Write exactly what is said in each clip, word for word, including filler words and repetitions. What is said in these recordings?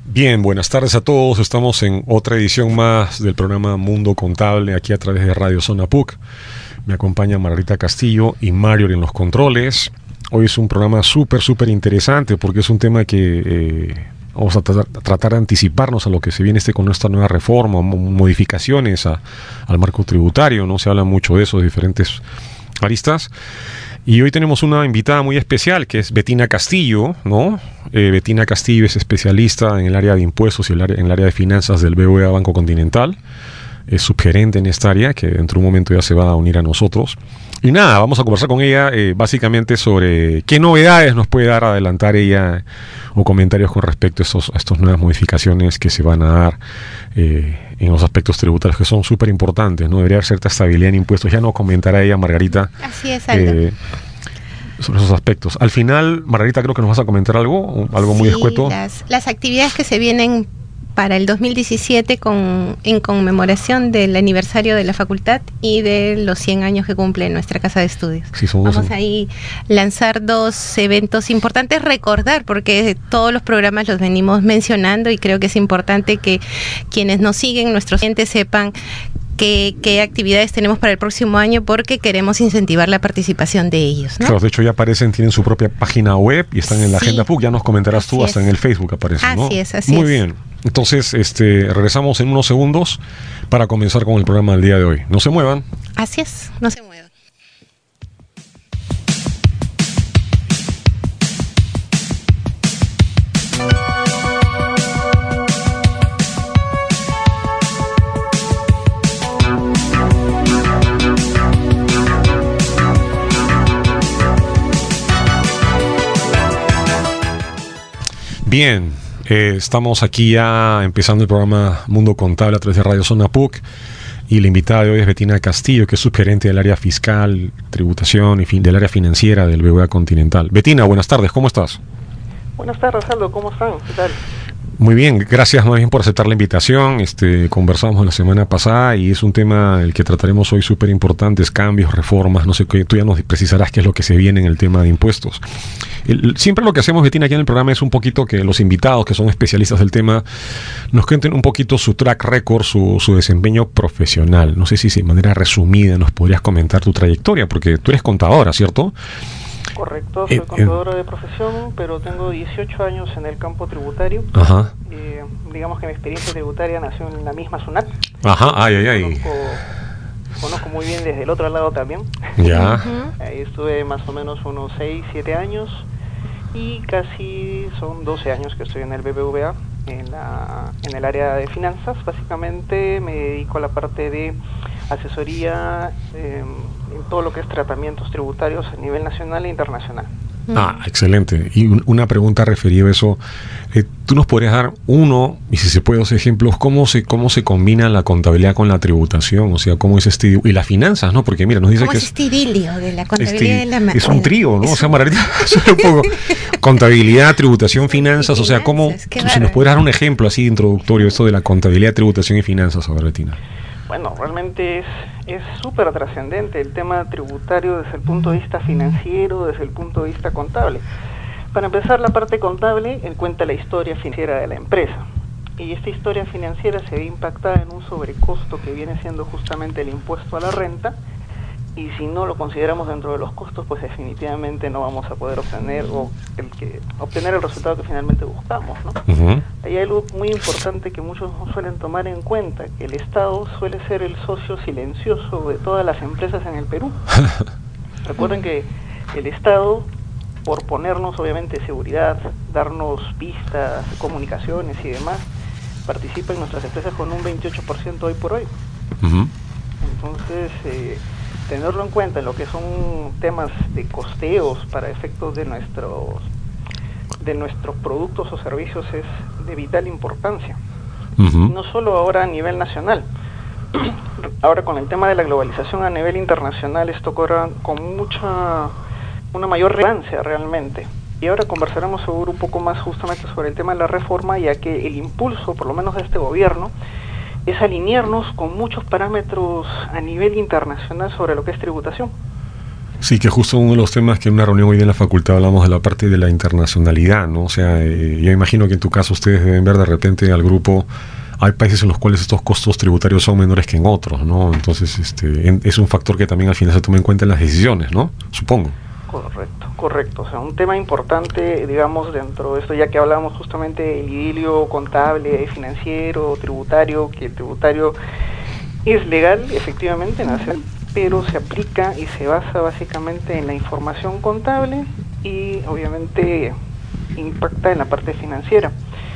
Bien, buenas tardes a todos. Estamos en otra edición más del programa Mundo Contable, aquí a través de Radio Zona P U C. Me acompaña Margarita Castillo y Mario en los controles. Hoy es un programa súper, súper interesante porque es un tema que eh, vamos a tratar, a tratar de anticiparnos a lo que se viene este con esta nueva reforma, modificaciones a, al marco tributario, ¿no? Se habla mucho de eso, de diferentes aristas. Y hoy tenemos una invitada muy especial, que es Bettina Castillo, ¿no? Eh, Bettina Castillo es especialista en el área de impuestos y el área, en el área de finanzas del B B V A Banco Continental. Es subgerente en esta área, que dentro de un momento ya se va a unir a nosotros. Y nada, vamos a conversar con ella eh, básicamente sobre qué novedades nos puede dar, adelantar ella, o comentarios con respecto a, estos, a estas nuevas modificaciones que se van a dar eh, en los aspectos tributarios, que son súper importantes, ¿no? Debería haber cierta estabilidad en impuestos. Ya nos comentará ella, Margarita. Así es, Aldo. Eh, sobre esos aspectos. Al final, Margarita, creo que nos vas a comentar algo, algo muy sí, escueto. Las, las actividades que se vienen para el dos mil diecisiete con, en conmemoración del aniversario de la facultad y de los cien años que cumple nuestra casa de estudios. Sí, somos Vamos un... ahí lanzar dos eventos importantes, recordar, porque todos los programas los venimos mencionando y creo que es importante que quienes nos siguen, nuestros clientes, sepan Qué, qué actividades tenemos para el próximo año, porque queremos incentivar la participación de ellos, ¿no? Claro, de hecho ya aparecen, tienen su propia página web y están en la sí, agenda P U C, ya nos comentarás así tú, hasta es. en el Facebook aparecen, ¿no? Así es, así Muy es. bien, entonces este, regresamos en unos segundos para comenzar con el programa del día de hoy. No se muevan. Así es, no se muevan. Bien, eh, estamos aquí ya empezando el programa Mundo Contable a través de Radio Zona P U C, y la invitada de hoy es Bettina Castillo, que es subgerente del área fiscal, tributación y fin, del área financiera del B B V A Continental. Bettina, buenas tardes, ¿cómo estás? Buenas tardes, Aldo, ¿cómo están? ¿Qué tal? Muy bien, gracias más bien por aceptar la invitación. Este, conversamos la semana pasada y es un tema el que trataremos hoy súper importantes, cambios, reformas, no sé qué, tú ya nos precisarás qué es lo que se viene en el tema de impuestos. El, siempre lo que hacemos, Bettina, aquí en el programa es un poquito que los invitados, que son especialistas del tema, nos cuenten un poquito su track record, su, su desempeño profesional. No sé si de manera resumida nos podrías comentar tu trayectoria, porque tú eres contadora, ¿cierto? Correcto, soy Eh, contadora eh, de profesión, pero tengo dieciocho años en el campo tributario. Ajá. Eh, digamos que mi experiencia tributaria nació en la misma SUNAT. Ajá, ay, ay, ay. Conozco, conozco muy bien desde el otro lado también. Ya. Uh-huh. Ahí estuve más o menos unos seis, siete años y casi son doce años que estoy en el B B V A, en, la, en el área de finanzas. Básicamente me dedico a la parte de asesoría eh, en todo lo que es tratamientos tributarios a nivel nacional e internacional. Ah, excelente. Y un, una pregunta referida a eso. Eh, ¿Tú nos podrías dar uno, y si se puede, dos ejemplos, cómo se cómo se combina la contabilidad con la tributación? O sea, cómo es este... Y las finanzas, ¿no? Porque mira, nos dice ¿Cómo que es es... este idilio de la contabilidad este, de la ma- es un trío, ¿no? Es O sea, un- Margarita, un poco contabilidad, tributación, finanzas. O sea, ¿cómo... Finanzas, qué Si nos bárbaro. pudieras dar un ejemplo así introductorio, esto de la contabilidad, tributación y finanzas, a ver, Bettina. Bueno, realmente es es súper trascendente el tema tributario desde el punto de vista financiero, desde el punto de vista contable. Para empezar, la parte contable él cuenta la historia financiera de la empresa. Y esta historia financiera se ve impactada en un sobrecosto que viene siendo justamente el impuesto a la renta. Y si no lo consideramos dentro de los costos, pues definitivamente no vamos a poder obtener o el que obtener el resultado que finalmente buscamos, ¿no? Uh-huh. Hay algo muy importante que muchos no suelen tomar en cuenta, que el Estado suele ser el socio silencioso de todas las empresas en el Perú. Recuerden que el Estado, por ponernos obviamente seguridad, darnos pistas, comunicaciones y demás, participa en nuestras empresas con un veintiocho por ciento hoy por hoy. Uh-huh. Entonces, eh, tenerlo en cuenta en lo que son temas de costeos para efectos de nuestros de nuestros productos o servicios es de vital importancia. Uh-huh. No solo ahora a nivel nacional, ahora con el tema de la globalización a nivel internacional esto cobra con mucha una mayor relevancia realmente. Y ahora conversaremos seguro un poco más justamente sobre el tema de la reforma, ya que el impulso, por lo menos de este gobierno, es alinearnos con muchos parámetros a nivel internacional sobre lo que es tributación. Sí, que justo uno de los temas que en una reunión hoy día en la facultad hablamos de la parte de la internacionalidad, ¿no? O sea, eh, yo imagino que en tu caso ustedes deben ver de repente al grupo, hay países en los cuales estos costos tributarios son menores que en otros, ¿no? Entonces, este, en, es un factor que también al final se toma en cuenta en las decisiones, ¿no? Supongo. Correcto, correcto. O sea, un tema importante, digamos, dentro de esto, ya que hablamos justamente del idilio contable, financiero, tributario, que el tributario es legal, efectivamente, nace, pero se aplica y se basa básicamente en la información contable y obviamente impacta en la parte financiera.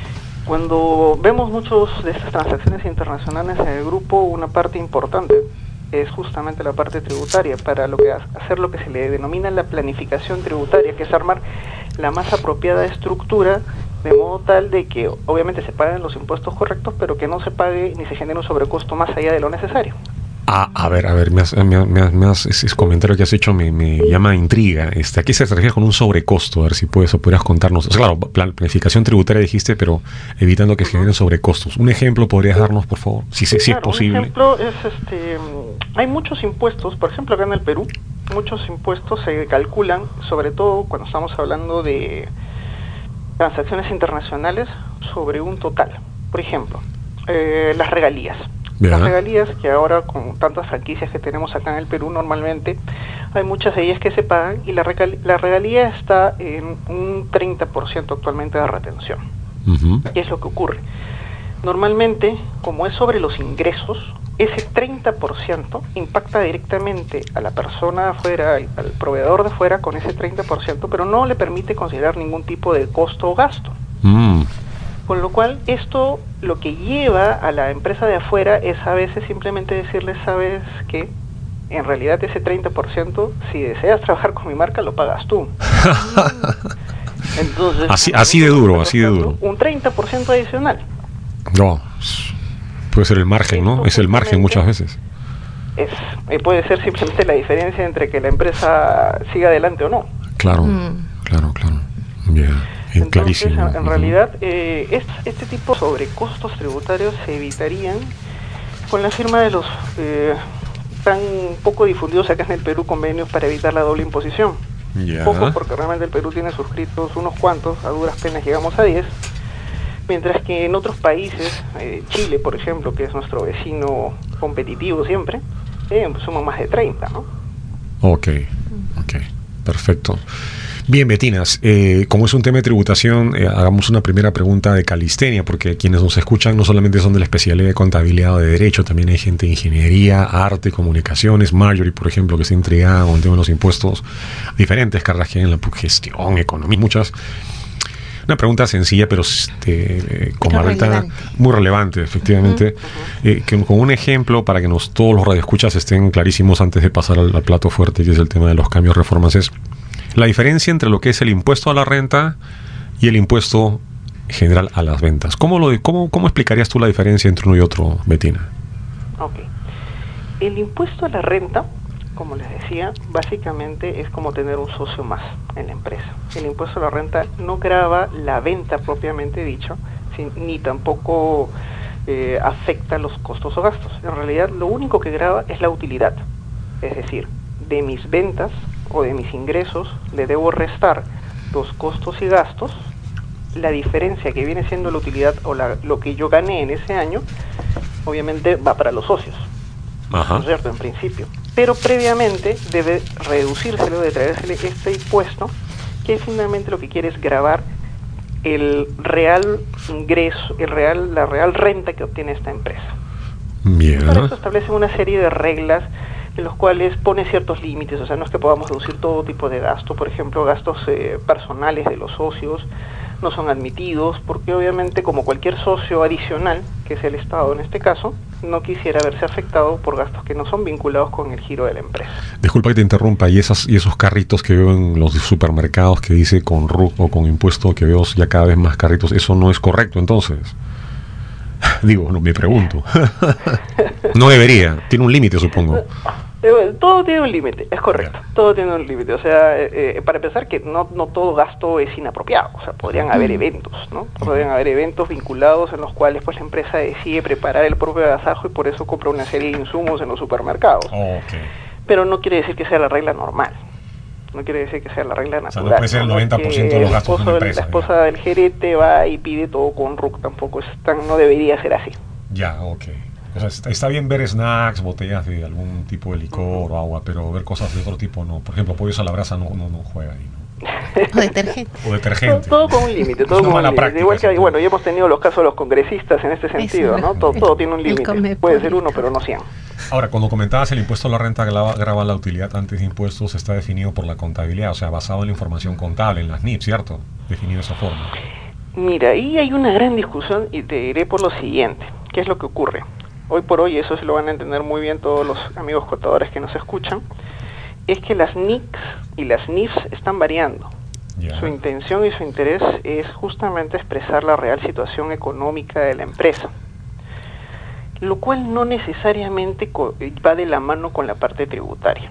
Cuando vemos muchos de estas transacciones internacionales en el grupo, una parte importante es justamente la parte tributaria, para lo que hacer lo que se le denomina la planificación tributaria, que es armar la más apropiada estructura de modo tal de que obviamente se paguen los impuestos correctos, pero que no se pague ni se genere un sobrecosto más allá de lo necesario. Ah, a ver, a ver, me has, me has, me has, me has- ese comentario que has hecho me, me llama a intriga. Este, ¿a qué se refiere con un sobrecosto? A ver si puedes o podrías contarnos. O sea, claro, plan- planificación tributaria dijiste, pero evitando que se generen sobrecostos. Un ejemplo podrías darnos, por favor, si, se- si es Claro, posible. un ejemplo es, este, mm, hay muchos impuestos, por ejemplo acá en el Perú, muchos impuestos se calculan, sobre todo cuando estamos hablando de transacciones internacionales, sobre un total. Por ejemplo, eh, las regalías. Ya. Las regalías, que ahora con tantas franquicias que tenemos acá en el Perú, normalmente hay muchas de ellas que se pagan, y la, regal- la regalía está en un treinta por ciento actualmente de retención. Ujú. ¿Qué es lo que ocurre? Normalmente, como es sobre los ingresos, ese treinta por ciento impacta directamente a la persona de afuera, al, al proveedor de afuera, con ese treinta por ciento, pero no le permite considerar ningún tipo de costo o gasto. Mm. Con lo cual, esto lo que lleva a la empresa de afuera es a veces simplemente decirle, ¿sabes qué? En realidad ese treinta por ciento, si deseas trabajar con mi marca, lo pagas tú. Entonces, Así- así de duro, así de duro. Un treinta por ciento adicional. No, s- puede ser el margen, ¿no? Esto Es el margen muchas veces. Es, eh, puede ser simplemente la diferencia entre que la empresa siga adelante o no. Claro, Mm. claro, claro. Ya, eh, Entonces, clarísimo. en, en Ujú. realidad, eh, es- este tipo de sobrecostos tributarios se evitarían con la firma de los eh, tan poco difundidos acá en el Perú convenios para evitar la doble imposición. Ya. Poco, porque realmente el Perú tiene suscritos unos cuantos, a duras penas llegamos a diez, mientras que en otros países, eh, Chile, por ejemplo, que es nuestro vecino competitivo siempre, eh, pues somos más de treinta, ¿no? Ok, ok, perfecto. Bien, Betinas, eh, como es un tema de tributación, eh, hagamos una primera pregunta de calistenia, porque quienes nos escuchan no solamente son de la especialidad de contabilidad o de derecho, también hay gente de ingeniería, arte, comunicaciones. Marjorie, por ejemplo, que está intrigada con el tema de los impuestos, diferentes carreras que hay en la gestión, economía, muchas. Una pregunta sencilla, pero este, eh, con Pero Margarita, relevante. muy relevante, efectivamente. Eh, que, con un ejemplo, para que nos, todos los radioescuchas estén clarísimos antes de pasar al, al plato fuerte, que es el tema de los cambios, reformas, es la diferencia entre lo que es el impuesto a la renta y el impuesto general a las ventas. ¿Cómo, lo, cómo, cómo explicarías tú la diferencia entre uno y otro, Betina? Ok. El impuesto a la renta, como les decía, básicamente es como tener un socio más en la empresa. El impuesto a la renta no grava la venta propiamente dicho, sin- ni tampoco eh, afecta los costos o gastos. En realidad, lo único que grava es la utilidad. Es decir, de mis ventas o de mis ingresos le debo restar los costos y gastos. La diferencia que viene siendo la utilidad o la- lo que yo gané en ese año, obviamente va para los socios. ¿No es cierto? En principio. Pero previamente debe reducírselo, de traérsele este impuesto, que finalmente lo que quiere es gravar el real ingreso, el real, la real renta que obtiene esta empresa. Bien. Para eso establece una serie de reglas en los cuales pone ciertos límites. O sea, no es que podamos reducir todo tipo de gasto. Por ejemplo, gastos eh, personales de los socios no son admitidos, porque obviamente, como cualquier socio adicional, que es el Estado en este caso, no quisiera verse afectado por gastos que no son vinculados con el giro de la empresa. Disculpa que te interrumpa, y esas y esos carritos que veo en los supermercados que dice con R U C o con impuesto, que veo ya cada vez más carritos, ¿eso no es correcto entonces? Digo, no, me pregunto. No debería, tiene un límite, supongo. Eh, Todo tiene un límite, es correcto, Ya. todo tiene un límite. O sea, eh, eh, para empezar, que no, no todo gasto es inapropiado. O sea, podrían haber eventos, ¿no? Podrían haber eventos vinculados en los cuales pues la empresa decide preparar el propio agasajo y por eso compra una serie de insumos en los supermercados. Okay. Pero no quiere decir que sea la regla normal. no quiere decir que sea la regla natural. O sea, no puede ser el noventa por ciento de los gastos de una empresa. La esposa del gerente va y pide todo con R U C, tampoco es tan, no debería ser así. Ya, ok. O sea, está, está bien ver snacks, botellas de algún tipo de licor uh-huh. o agua, pero ver cosas de otro tipo no. Por ejemplo, pollos a la brasa no, no, no juega ahí, ¿no? O detergente. O detergente. Todo, todo con un límite, todo con un límite. Práctica, igual que, sí, bueno, ya hemos tenido los casos de los congresistas en este sentido, ¿no? Todo, todo tiene un límite. Puede ser uno, pero no cien. Ahora, cuando comentabas el impuesto a la renta grava, grava la utilidad antes de impuestos, está definido por la contabilidad, o sea, basado en la información contable, en las N I P, ¿cierto? Definido de esa forma. Mira, ahí hay una gran discusión y te diré por lo siguiente. ¿Qué es lo que ocurre? Hoy por hoy, eso se lo van a entender muy bien todos los amigos contadores que nos escuchan, es que las N I Cs y las N I Fs están variando. Yeah. Su intención y su interés es justamente expresar la real situación económica de la empresa, lo cual no necesariamente va de la mano con la parte tributaria.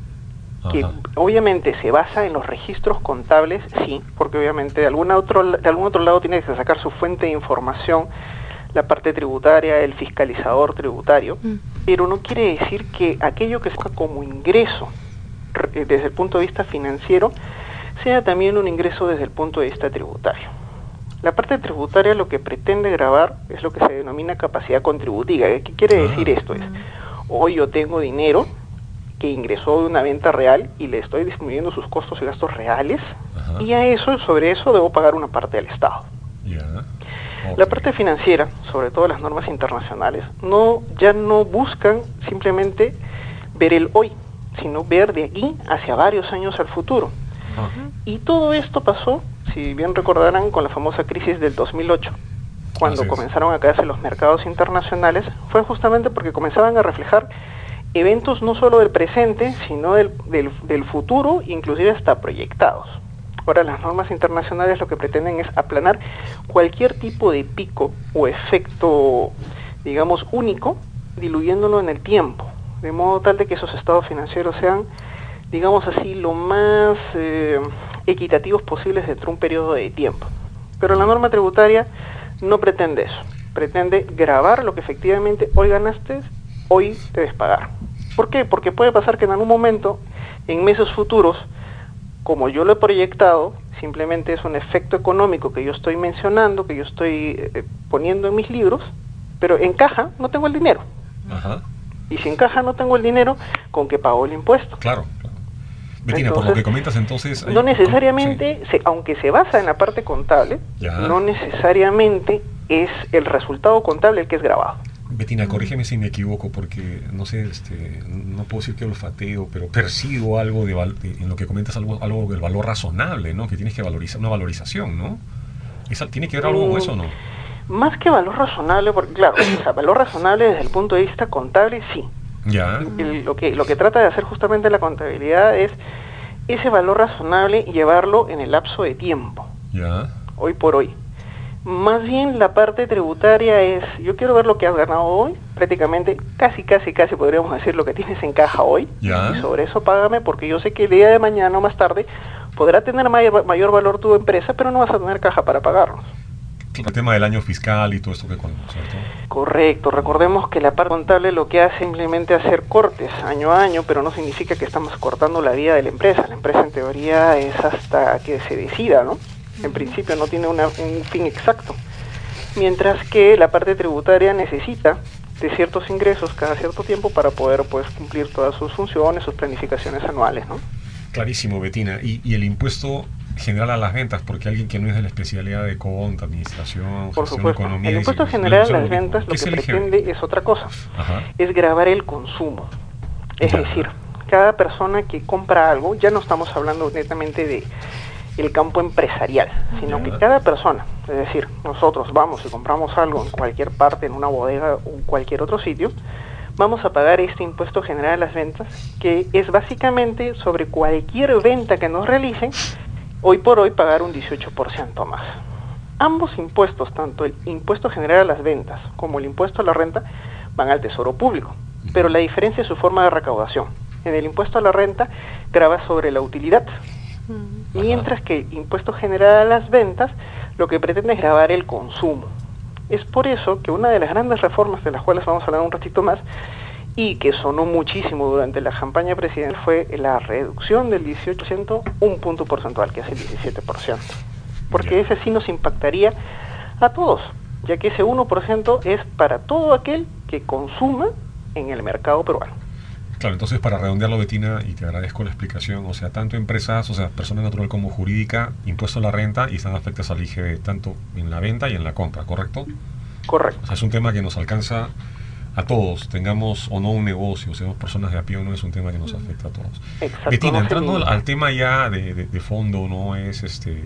Ajá. Que obviamente se basa en los registros contables, sí, porque obviamente de, alguna otro, de algún otro lado tiene que sacar su fuente de información, la parte tributaria, el fiscalizador tributario, mm. pero no quiere decir que aquello que se busca como ingreso desde el punto de vista financiero sea también un ingreso desde el punto de vista tributario. La parte tributaria lo que pretende gravar es lo que se denomina capacidad contributiva. ¿Qué quiere decir esto? Es, hoy yo tengo dinero que ingresó de una venta real y le estoy disminuyendo sus costos y gastos reales, ajá, y a eso, sobre eso debo pagar una parte del Estado. Yeah. Okay. La parte financiera, sobre todo las normas internacionales, no ya no buscan simplemente ver el hoy, sino ver de aquí hacia varios años al futuro. Uh-huh. Y todo esto pasó, si bien recordarán, con la famosa crisis del dos mil ocho, cuando Así comenzaron es. a caerse los mercados internacionales, fue justamente porque comenzaban a reflejar eventos no solo del presente, sino del, del, del futuro, inclusive hasta proyectados. Ahora, las normas internacionales lo que pretenden es aplanar cualquier tipo de pico o efecto, digamos, único, diluyéndolo en el tiempo, de modo tal de que esos estados financieros sean, digamos así, lo más eh, equitativos posibles dentro de un periodo de tiempo. Pero la norma tributaria no pretende eso, pretende gravar lo que efectivamente hoy ganaste, hoy debes pagar. ¿Por qué? Porque puede pasar que en algún momento, en meses futuros, como yo lo he proyectado, simplemente es un efecto económico que yo estoy mencionando, que yo estoy eh, poniendo en mis libros, pero en caja no tengo el dinero. Ajá. Y si en caja no tengo el dinero, ¿con qué pago el impuesto? Claro, claro. Betina, entonces, por lo que comentas entonces... Hay... No necesariamente, sí. se, aunque se basa en la parte contable, ya. no necesariamente es el resultado contable el que es grabado. Betina, corrígeme si me equivoco, porque no sé, este, no puedo decir que olfateo, pero percibo algo de, val de en lo que comentas, algo, algo del valor razonable, ¿no? Que tienes que valorizar, una valorización, ¿no? ¿Esa, ¿Tiene que ver algo mm, con eso o no? Más que valor razonable, porque claro, o sea, valor razonable desde el punto de vista contable, sí. Ya. El, lo que lo que trata de hacer justamente la contabilidad es ese valor razonable y llevarlo en el lapso de tiempo. Ya. Hoy por hoy. Más bien la parte tributaria es, yo quiero ver lo que has ganado hoy, prácticamente casi, casi, casi podríamos decir lo que tienes en caja hoy, ya. y sobre eso págame porque yo sé que el día de mañana o más tarde podrá tener mayor, mayor valor tu empresa, pero no vas a tener caja para pagarnos. El tema del año fiscal y todo esto que conocemos, ¿cierto? Correcto, recordemos que la parte contable lo que hace simplemente hacer cortes año a año, pero no significa que estamos cortando la vida de la empresa. La empresa en teoría es hasta que se decida, ¿no? En principio no tiene una, un fin exacto, mientras que la parte tributaria necesita de ciertos ingresos cada cierto tiempo para poder pues cumplir todas sus funciones, sus planificaciones anuales, ¿no? Clarísimo, Betina. Y, y el impuesto general a las ventas, porque alguien que no es de la especialidad de conta, administración, por gestión, supuesto, economía... el impuesto general a las ventas lo que pretende es otra cosa, Ajá. es gravar el consumo. Es ya. decir, cada persona que compra algo, ya no estamos hablando netamente de el campo empresarial, sino ya. que cada persona, es decir, nosotros vamos y compramos algo en cualquier parte, en una bodega o en cualquier otro sitio, vamos a pagar este impuesto general a las ventas, que es básicamente sobre cualquier venta que nos realicen, hoy por hoy pagar un dieciocho por ciento más. Ambos impuestos, tanto el impuesto general a las ventas como el impuesto a la renta, van al tesoro público, pero la diferencia es su forma de recaudación. En el impuesto a la renta grava sobre la utilidad, mientras que el impuesto general a las ventas lo que pretende es gravar el consumo. Es por eso que una de las grandes reformas de las cuales vamos a hablar un ratito más y que sonó muchísimo durante la campaña presidencial fue la reducción del dieciocho por ciento, un punto porcentual, que es el diecisiete por ciento. Porque ese sí nos impactaría a todos, ya que ese uno por ciento es para todo aquel que consuma en el mercado peruano. Claro, entonces para redondearlo, Bettina, y te agradezco la explicación, o sea, tanto empresas, o sea, persona natural como jurídica, impuesto a la renta y están afectadas al I G B, tanto en la venta y en la compra, ¿correcto? Correcto. O sea, es un tema que nos alcanza a todos, tengamos o no un negocio, seamos personas de a pie o no, es un tema que nos afecta a todos. Exacto. Bettina, No entrando sé, al, al tema ya de, de, de fondo, ¿no? Es este...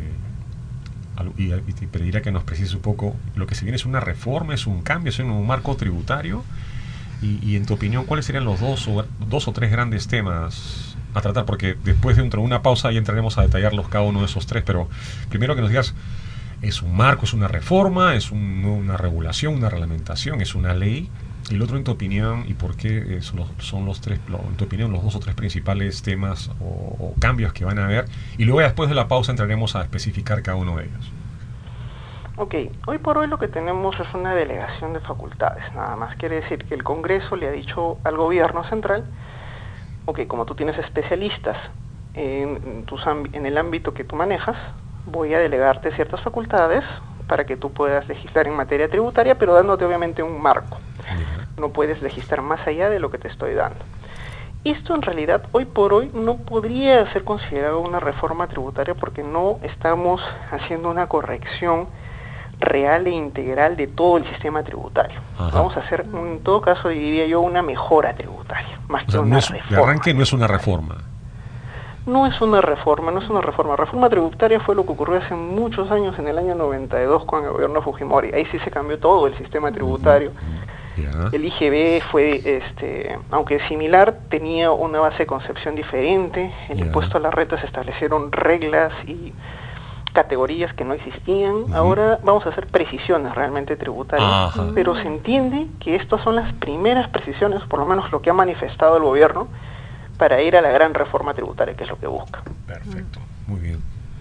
Y, y te pediría que nos precises un poco, lo que se viene es una reforma, es un cambio, es un marco tributario, y, y en tu opinión, ¿cuáles serían los dos o, dos o tres grandes temas a tratar? Porque después de una pausa ya entraremos a detallarlos cada uno de esos tres, pero primero que nos digas, ¿es un marco, es una reforma, es un, una regulación, una reglamentación, es una ley? Y el otro, en tu opinión, y por qué son los, son los tres, en tu opinión, los dos o tres principales temas o, o cambios que van a haber, y luego después de la pausa entraremos a especificar cada uno de ellos. Ok, hoy por hoy lo que tenemos es una delegación de facultades, nada más. Quiere decir que el Congreso le ha dicho al gobierno central, ok, como tú tienes especialistas en, tus, en el ámbito que tú manejas, voy a delegarte ciertas facultades para que tú puedas legislar en materia tributaria, pero dándote obviamente un marco. No puedes legislar más allá de lo que te estoy dando. Esto en realidad hoy por hoy no podría ser considerado una reforma tributaria porque no estamos haciendo una corrección real e integral de todo el sistema tributario. Ajá. Vamos a hacer, en todo caso, diría yo, una mejora tributaria, más o que sea, una no es, reforma. De arranque no es una reforma. No es una reforma, no es una reforma. Reforma tributaria fue lo que ocurrió hace muchos años, en el año noventa y dos, con el gobierno de Fujimori. Ahí sí se cambió todo el sistema tributario. Uh-huh. Yeah. El I G B fue, este, aunque similar, tenía una base de concepción diferente. El yeah. impuesto a la renta, se establecieron reglas y categorías que no existían. Uh-huh. Ahora vamos a hacer precisiones realmente tributarias, uh-huh. pero se entiende que estas son las primeras precisiones, por lo menos lo que ha manifestado el gobierno, para ir a la gran reforma tributaria, que es lo que busca. Perfecto, muy bien.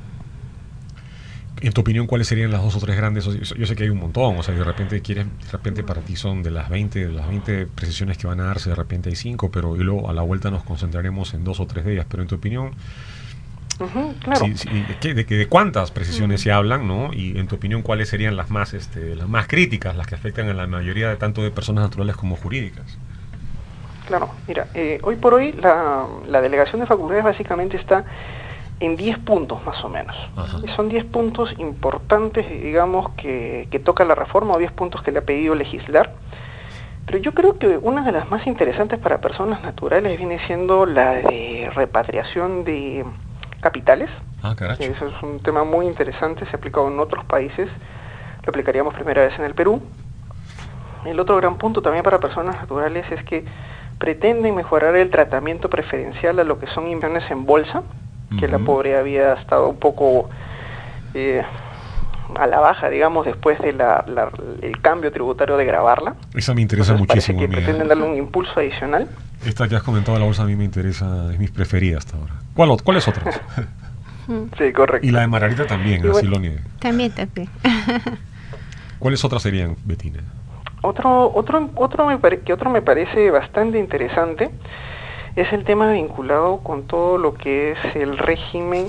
En tu opinión, ¿cuáles serían las dos o tres grandes? Yo sé que hay un montón, o sea, de repente quieres, de repente para ti son de las veinte, de las veinte precisiones que van a darse, de repente hay cinco, pero y luego a la vuelta nos concentraremos en dos o tres de ellas, pero en tu opinión, uh-huh, claro. sí, sí, ¿de, qué, de, de cuántas precisiones uh-huh. se hablan, ¿no? Y en tu opinión, ¿cuáles serían las más, este, las más críticas, las que afectan a la mayoría de tanto de personas naturales como jurídicas? Claro, mira, eh, hoy por hoy la, la delegación de facultades básicamente está en diez puntos más o menos. Ajá. Y son diez puntos importantes, digamos, que, que toca la reforma, o diez puntos que le ha pedido legislar. Pero yo creo que una de las más interesantes para personas naturales viene siendo la de repatriación de capitales. Ah, caracho. Eso es un tema muy interesante, se ha aplicado en otros países, lo aplicaríamos primera vez en el Perú. El otro gran punto también para personas naturales es que pretenden mejorar el tratamiento preferencial a lo que son inversiones en bolsa, que uh-huh. la pobre había estado un poco eh, a la baja, digamos, después de la, la, el cambio tributario de gravarla. Esa me interesa Entonces, muchísimo. Parece que mía. pretenden darle un impulso adicional. Esta que has comentado de la bolsa a mí me interesa, es mis preferidas hasta ahora. ¿Cuál, ¿Cuáles otras? Sí, correcto. Y la de Margarita también, así bueno, lo niegue. También, también. ¿Cuáles otras serían, Bettina? Otro, otro, otro me pare, que otro me parece bastante interesante es el tema vinculado con todo lo que es el régimen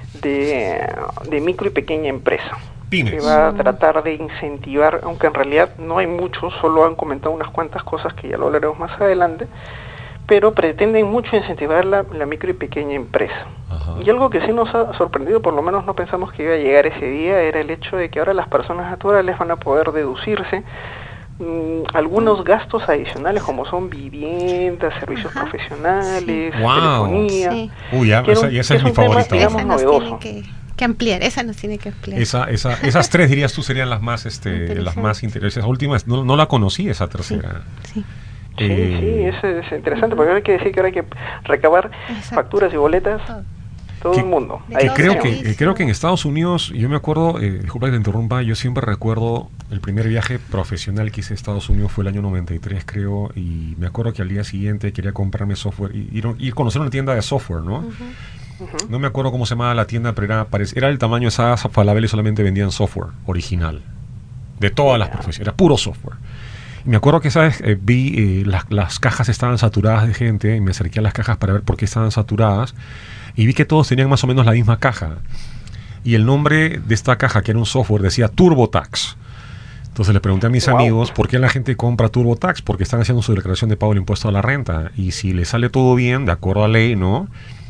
de, de micro y pequeña empresa. Pymes. Que va a tratar de incentivar, aunque en realidad no hay muchos, solo han comentado unas cuantas cosas que ya lo hablaremos más adelante, pero pretenden mucho incentivar la, la micro y pequeña empresa. Ajá. Y algo que sí nos ha sorprendido, por lo menos no pensamos que iba a llegar ese día, era el hecho de que ahora las personas naturales van a poder deducirse algunos gastos adicionales como son viviendas, servicios Ajá. profesionales, sí. wow. telefonía. Sí. Uy, ya, esa, un, esa es, es mi favorita. Tema, digamos, novedoso. Que, que ampliar, esa nos tiene que ampliar. Esa, esa, esas tres dirías tú serían las más, este, las más interesantes. Esa última, no, no la conocí, esa tercera. Sí. sí. Eh, sí, sí, eso es interesante, porque ahora hay que decir que ahora hay que recabar Exacto. facturas y boletas. Todo. Todo que, el mundo. Que creo, que, que, creo que en Estados Unidos, yo me acuerdo, eh, disculpa que te interrumpa, yo siempre recuerdo el primer viaje profesional que hice a Estados Unidos fue el año noventa y tres, creo, y me acuerdo que al día siguiente quería comprarme software, y ir, ir a conocer una tienda de software, ¿no? Uh-huh. Uh-huh. No me acuerdo cómo se llamaba la tienda, pero era, era el tamaño de esa Falabella y solamente vendían software original, de todas las yeah. profesiones, era puro software. Me acuerdo que, ¿sabes? Eh, vi eh, las, las cajas estaban saturadas de gente y me acerqué a las cajas para ver por qué estaban saturadas y vi que todos tenían más o menos la misma caja. Y el nombre de esta caja, que era un software, decía TurboTax. Entonces le pregunté a mis wow. amigos por qué la gente compra TurboTax, porque están haciendo su declaración de pago del impuesto a la renta. Y si le sale todo bien, de acuerdo a ley, ¿no?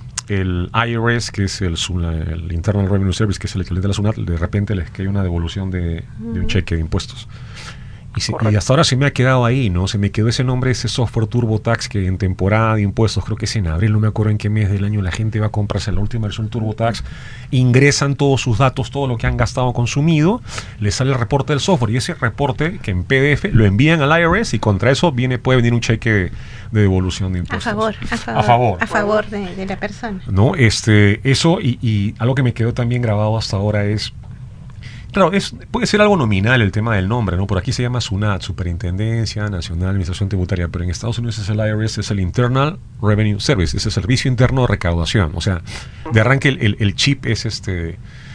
El I R S, que es el, el Internal Revenue Service, que es el equivalente a la SUNAT, de repente les cae una devolución de, de un cheque de impuestos. Y, si, y hasta ahora se me ha quedado ahí, ¿no? Se me quedó ese nombre, ese software TurboTax, que en temporada de impuestos, creo que es en abril, no me acuerdo en qué mes del año, la gente va a comprarse la última versión TurboTax, ingresan todos sus datos, todo lo que han gastado o consumido, les sale el reporte del software, y ese reporte, que en P D F, lo envían al I R S, y contra eso viene puede venir un cheque de, de devolución de impuestos. A favor, a favor. A favor, a favor de, de la persona. ¿No? Este, eso, y, y algo que me quedó también grabado hasta ahora es... Claro, es, puede ser algo nominal el tema del nombre, ¿no? Por aquí se llama SUNAT, Superintendencia Nacional de Administración Tributaria, pero en Estados Unidos es el I R S, es el Internal Revenue Service, es el Servicio Interno de Recaudación. O sea, de arranque el, el, el chip es este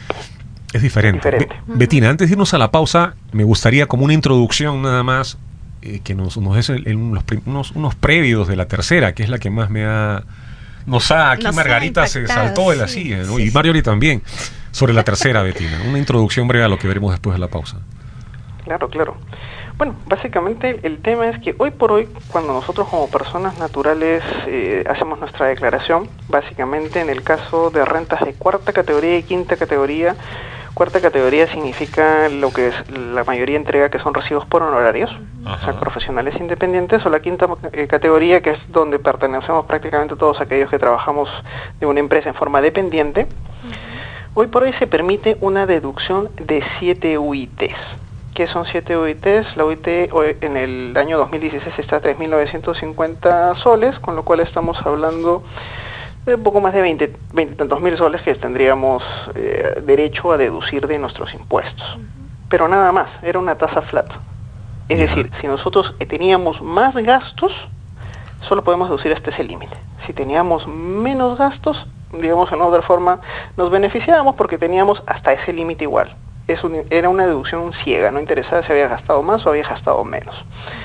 es diferente. diferente. Be, Betina, antes de irnos a la pausa, me gustaría como una introducción nada más, eh, que nos, nos des el, el, unos, unos, unos previos de la tercera, que es la que más me ha... Nos ha, aquí nos Margarita ha se saltó de la sí, silla, ¿no? Sí, y sí. Marjorie también. Sobre la tercera, Betina, una introducción breve a lo que veremos después de la pausa. Claro, claro. Bueno, básicamente el tema es que hoy por hoy, cuando nosotros como personas naturales eh, hacemos nuestra declaración, básicamente en el caso de rentas de cuarta categoría y quinta categoría, cuarta categoría significa lo que es la mayoría entrega, que son recibos por honorarios, Ajá. o sea, profesionales independientes, o la quinta eh, categoría, que es donde pertenecemos prácticamente todos aquellos que trabajamos de una empresa en forma dependiente. Uh-huh. Hoy por hoy se permite una deducción de siete U I Ts. ¿Qué son siete U I Ts? La U I T hoy, en el año dos mil dieciséis está a tres mil novecientos cincuenta soles, con lo cual estamos hablando de un poco más de veinte, veinte tantos mil soles que tendríamos eh, derecho a deducir de nuestros impuestos. Uh-huh. Pero nada más, era una tasa flat. Es uh-huh. decir, si nosotros teníamos más gastos, solo podemos deducir hasta ese límite. Si teníamos menos gastos, digamos en otra forma, nos beneficiábamos porque teníamos hasta ese límite igual. Es un, era una deducción ciega, no interesaba si había gastado más o había gastado menos.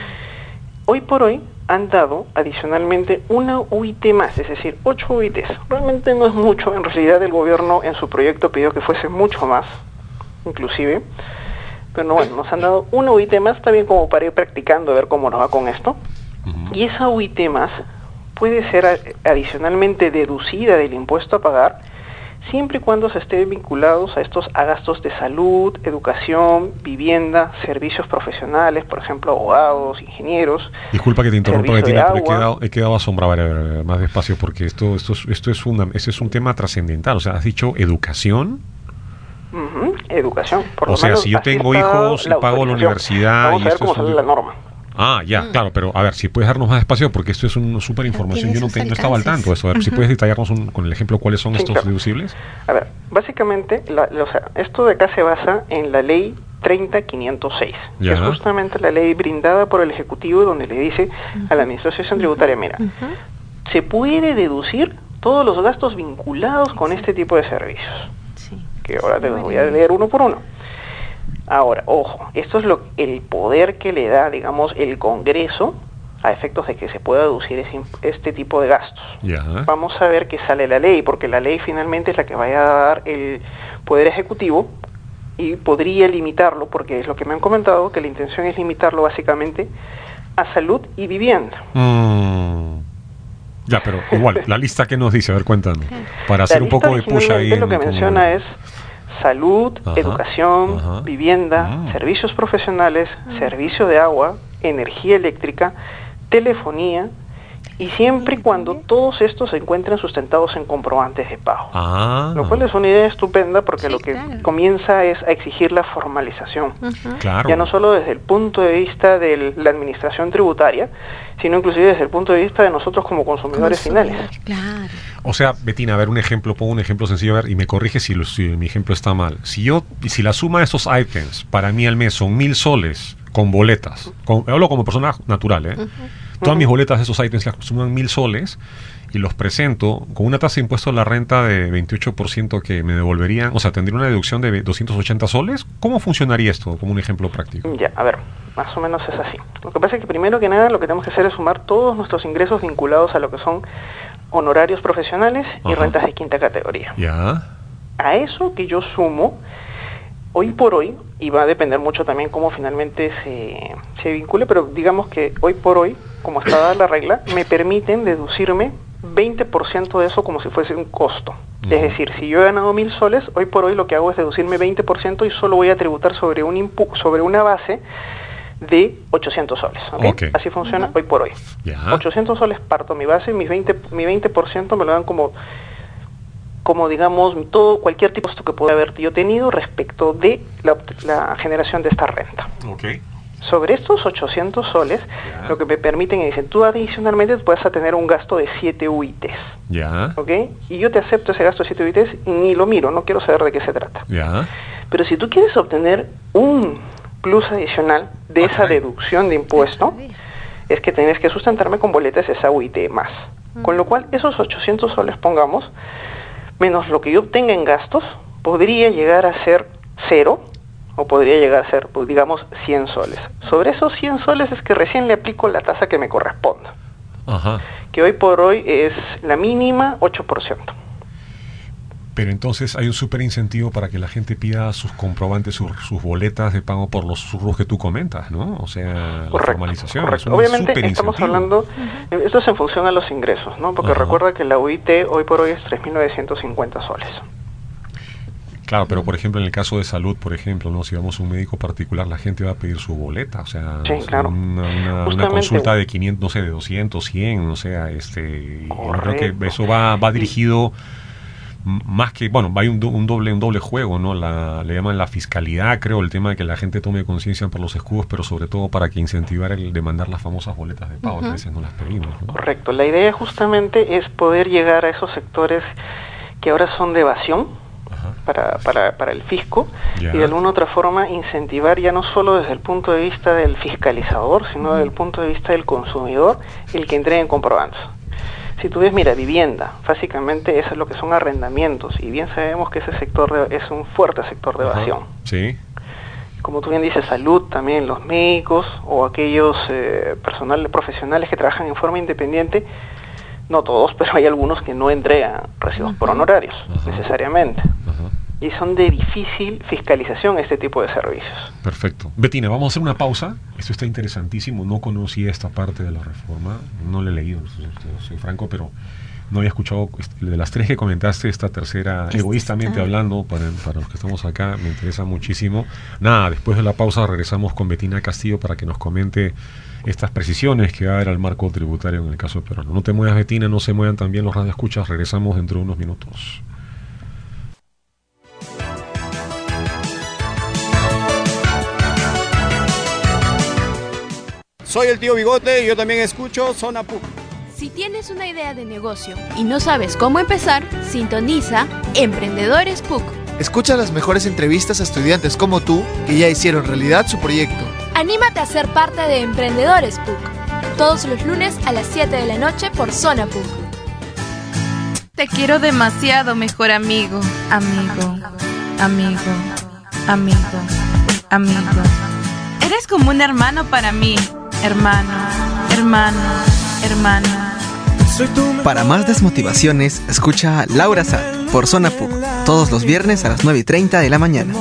Hoy por hoy han dado adicionalmente una U I T más, es decir, ocho U I Ts. Realmente no es mucho, en realidad el gobierno en su proyecto pidió que fuese mucho más, inclusive. Pero no, bueno, nos han dado una U I T más, está bien como para ir practicando, a ver cómo nos va con esto. Uh-huh. Y esa U I T más puede ser adicionalmente deducida del impuesto a pagar siempre y cuando se estén vinculados a estos a gastos de salud, educación, vivienda, servicios profesionales, por ejemplo, abogados, ingenieros. Disculpa que te interrumpa, Betina, pero he agua. quedado, he quedado asombrado, a ver, a ver, más despacio, porque esto, esto, es, esto es, una, ese es un tema trascendental. O sea, has dicho educación. Uh-huh. Educación. Por o lo sea, menos si yo tengo hijos y pago la universidad... Vamos y a ver esto cómo es sale un... la norma. Ah, ya, mm. claro, pero a ver, si puedes darnos más despacio, porque esto es una súper información, yo no, te, no estaba al tanto de eso. A ver, uh-huh. si puedes detallarnos un, con el ejemplo cuáles son sí, estos claro. deducibles. A ver, básicamente, la, la, o sea, esto de acá se basa en la ley treinta mil quinientos seis, ya. que es justamente la ley brindada por el Ejecutivo, donde le dice uh-huh. a la Administración Tributaria, mira, uh-huh. se puede deducir todos los gastos vinculados con este tipo de servicios, sí. que ahora te los voy a leer uno por uno. Ahora, ojo, esto es lo, el poder que le da, digamos, el Congreso a efectos de que se pueda deducir ese, este tipo de gastos. Yeah. Vamos a ver qué sale la ley, porque la ley finalmente es la que vaya a dar el Poder Ejecutivo y podría limitarlo, porque es lo que me han comentado, que la intención es limitarlo básicamente a salud y vivienda. Mm. Ya, pero igual, la lista que nos dice, a ver, cuéntanos, para hacer la un poco de push ahí. Lo que en, menciona como... es salud, ajá, educación, ajá. vivienda, mm. servicios profesionales, mm. servicio de agua, energía eléctrica, telefonía, y siempre y cuando todos estos se encuentren sustentados en comprobantes de pago. Ah. Lo cual es una idea estupenda porque sí, lo que claro. comienza es a exigir la formalización. Uh-huh. Claro. Ya no solo desde el punto de vista de la administración tributaria, sino inclusive desde el punto de vista de nosotros como consumidores finales. Claro. O sea, Betina, a ver, un ejemplo, pongo un ejemplo sencillo, a ver, y me corrige si, lo, si mi ejemplo está mal. Si yo, si la suma de estos ítems para mí al mes son mil soles con boletas, con, hablo como persona natural, ¿eh? Uh-huh. todas Uh-huh. mis boletas de esos ítems las suman mil soles y los presento con una tasa de impuesto a la renta de veintiocho por ciento que me devolverían, o sea, tendría una deducción de doscientos ochenta soles. ¿Cómo funcionaría esto como un ejemplo práctico? Ya, a ver, más o menos es así. Lo que pasa es que primero que nada lo que tenemos que hacer es sumar todos nuestros ingresos vinculados a lo que son honorarios profesionales y Ajá. rentas de quinta categoría. Ya. A eso que yo sumo, hoy por hoy, y va a depender mucho también cómo finalmente se, se vincule, pero digamos que hoy por hoy, como está dada la regla, me permiten deducirme veinte por ciento de eso como si fuese un costo. Uh-huh. Es decir, si yo he ganado mil soles, hoy por hoy lo que hago es deducirme veinte por ciento y solo voy a tributar sobre un impu- sobre una base de ochocientos soles. ¿Okay? Okay. Así funciona Uh-huh. hoy por hoy. Ya. ochocientos soles parto mi base, mis veinte, mi veinte por ciento me lo dan como, como digamos, todo cualquier tipo de costo que pueda haber yo tenido respecto de la, la generación de esta renta. Ok. Sobre estos ochocientos soles, Ya. lo que me permiten, y dicen, tú adicionalmente vas a tener un gasto de siete U I Ts, Ya. ¿ok? Y yo te acepto ese gasto de siete U I Ts y ni lo miro, no quiero saber de qué se trata. Ya. Pero si tú quieres obtener un plus adicional de Ah, esa caray. deducción de impuesto, es que tienes que sustentarme con boletas esa U I T más. Con lo cual, esos ochocientos soles, pongamos, menos lo que yo obtenga en gastos, podría llegar a ser cero, o podría llegar a ser, pues, digamos, cien soles. Sobre esos cien soles es que recién le aplico la tasa que me corresponda, Ajá. que hoy por hoy es la mínima ocho por ciento. Pero entonces hay un súper incentivo para que la gente pida sus comprobantes, sus, sus boletas de pago por los rubros que tú comentas, ¿no? O sea, la Correcto, formalización. correcto. Es un Obviamente súper estamos incentivo. hablando, uh-huh. esto es en función a los ingresos, ¿no? Porque Ajá. recuerda que la U I T hoy por hoy es tres mil novecientos cincuenta soles. Claro, pero por ejemplo en el caso de salud, por ejemplo, no, si vamos a un médico particular, la gente va a pedir su boleta, o sea, Sí, o sea, claro. una, una, una consulta de quinientos, no sé, de doscientos, cien, o sea, este, yo creo que eso va, va dirigido m- más que, bueno, hay un, do- un doble un doble juego, ¿no? La, le llaman la fiscalidad, creo, el tema de que la gente tome conciencia por los escudos, pero sobre todo para que incentivar el demandar las famosas boletas de pago, Ujú. que a veces no las pedimos, ¿no? Correcto. La idea justamente es poder llegar a esos sectores que ahora son de evasión, Ajá. para, para, para el fisco, Ya. y de alguna otra forma incentivar ya no solo desde el punto de vista del fiscalizador, sino desde el punto de vista del consumidor, el que entreguen comprobantes. Si tú ves, mira, vivienda, básicamente eso es lo que son arrendamientos, y bien sabemos que ese sector de- es un fuerte sector de Ajá. evasión. Sí. Como tú bien dices, salud, también los médicos o aquellos eh, personal, profesionales que trabajan en forma independiente, no todos, pero hay algunos que no entregan recibos por honorarios, Ajá. necesariamente. Ajá. Y son de difícil fiscalización este tipo de servicios. Perfecto. Betina, vamos a hacer una pausa. Esto está interesantísimo. No conocía esta parte de la reforma. No la he leído, soy, soy franco, pero no había escuchado este, de las tres que comentaste, esta tercera, Esta egoístamente está. hablando, para, para los que estamos acá, me interesa muchísimo. Nada, después de la pausa regresamos con Betina Castillo para que nos comente estas precisiones que va a haber al marco tributario en el caso peruano. No te muevas, Betina, no se muevan también los radioescuchas. Regresamos dentro de unos minutos. Soy el tío Bigote y yo también escucho Zona P U C. Si tienes una idea de negocio y no sabes cómo empezar, sintoniza Emprendedores P U C. Escucha las mejores entrevistas a estudiantes como tú que ya hicieron realidad su proyecto. Anímate a ser parte de Emprendedores P U C. Todos los lunes a las siete de la noche por Zona P U C. Te quiero demasiado, mejor amigo. Amigo, amigo, amigo, amigo. Eres como un hermano para mí. Hermano, hermano, hermana. Para más desmotivaciones, escucha Laura Sat por Zona P U C, todos los viernes a las nueve y treinta de la mañana.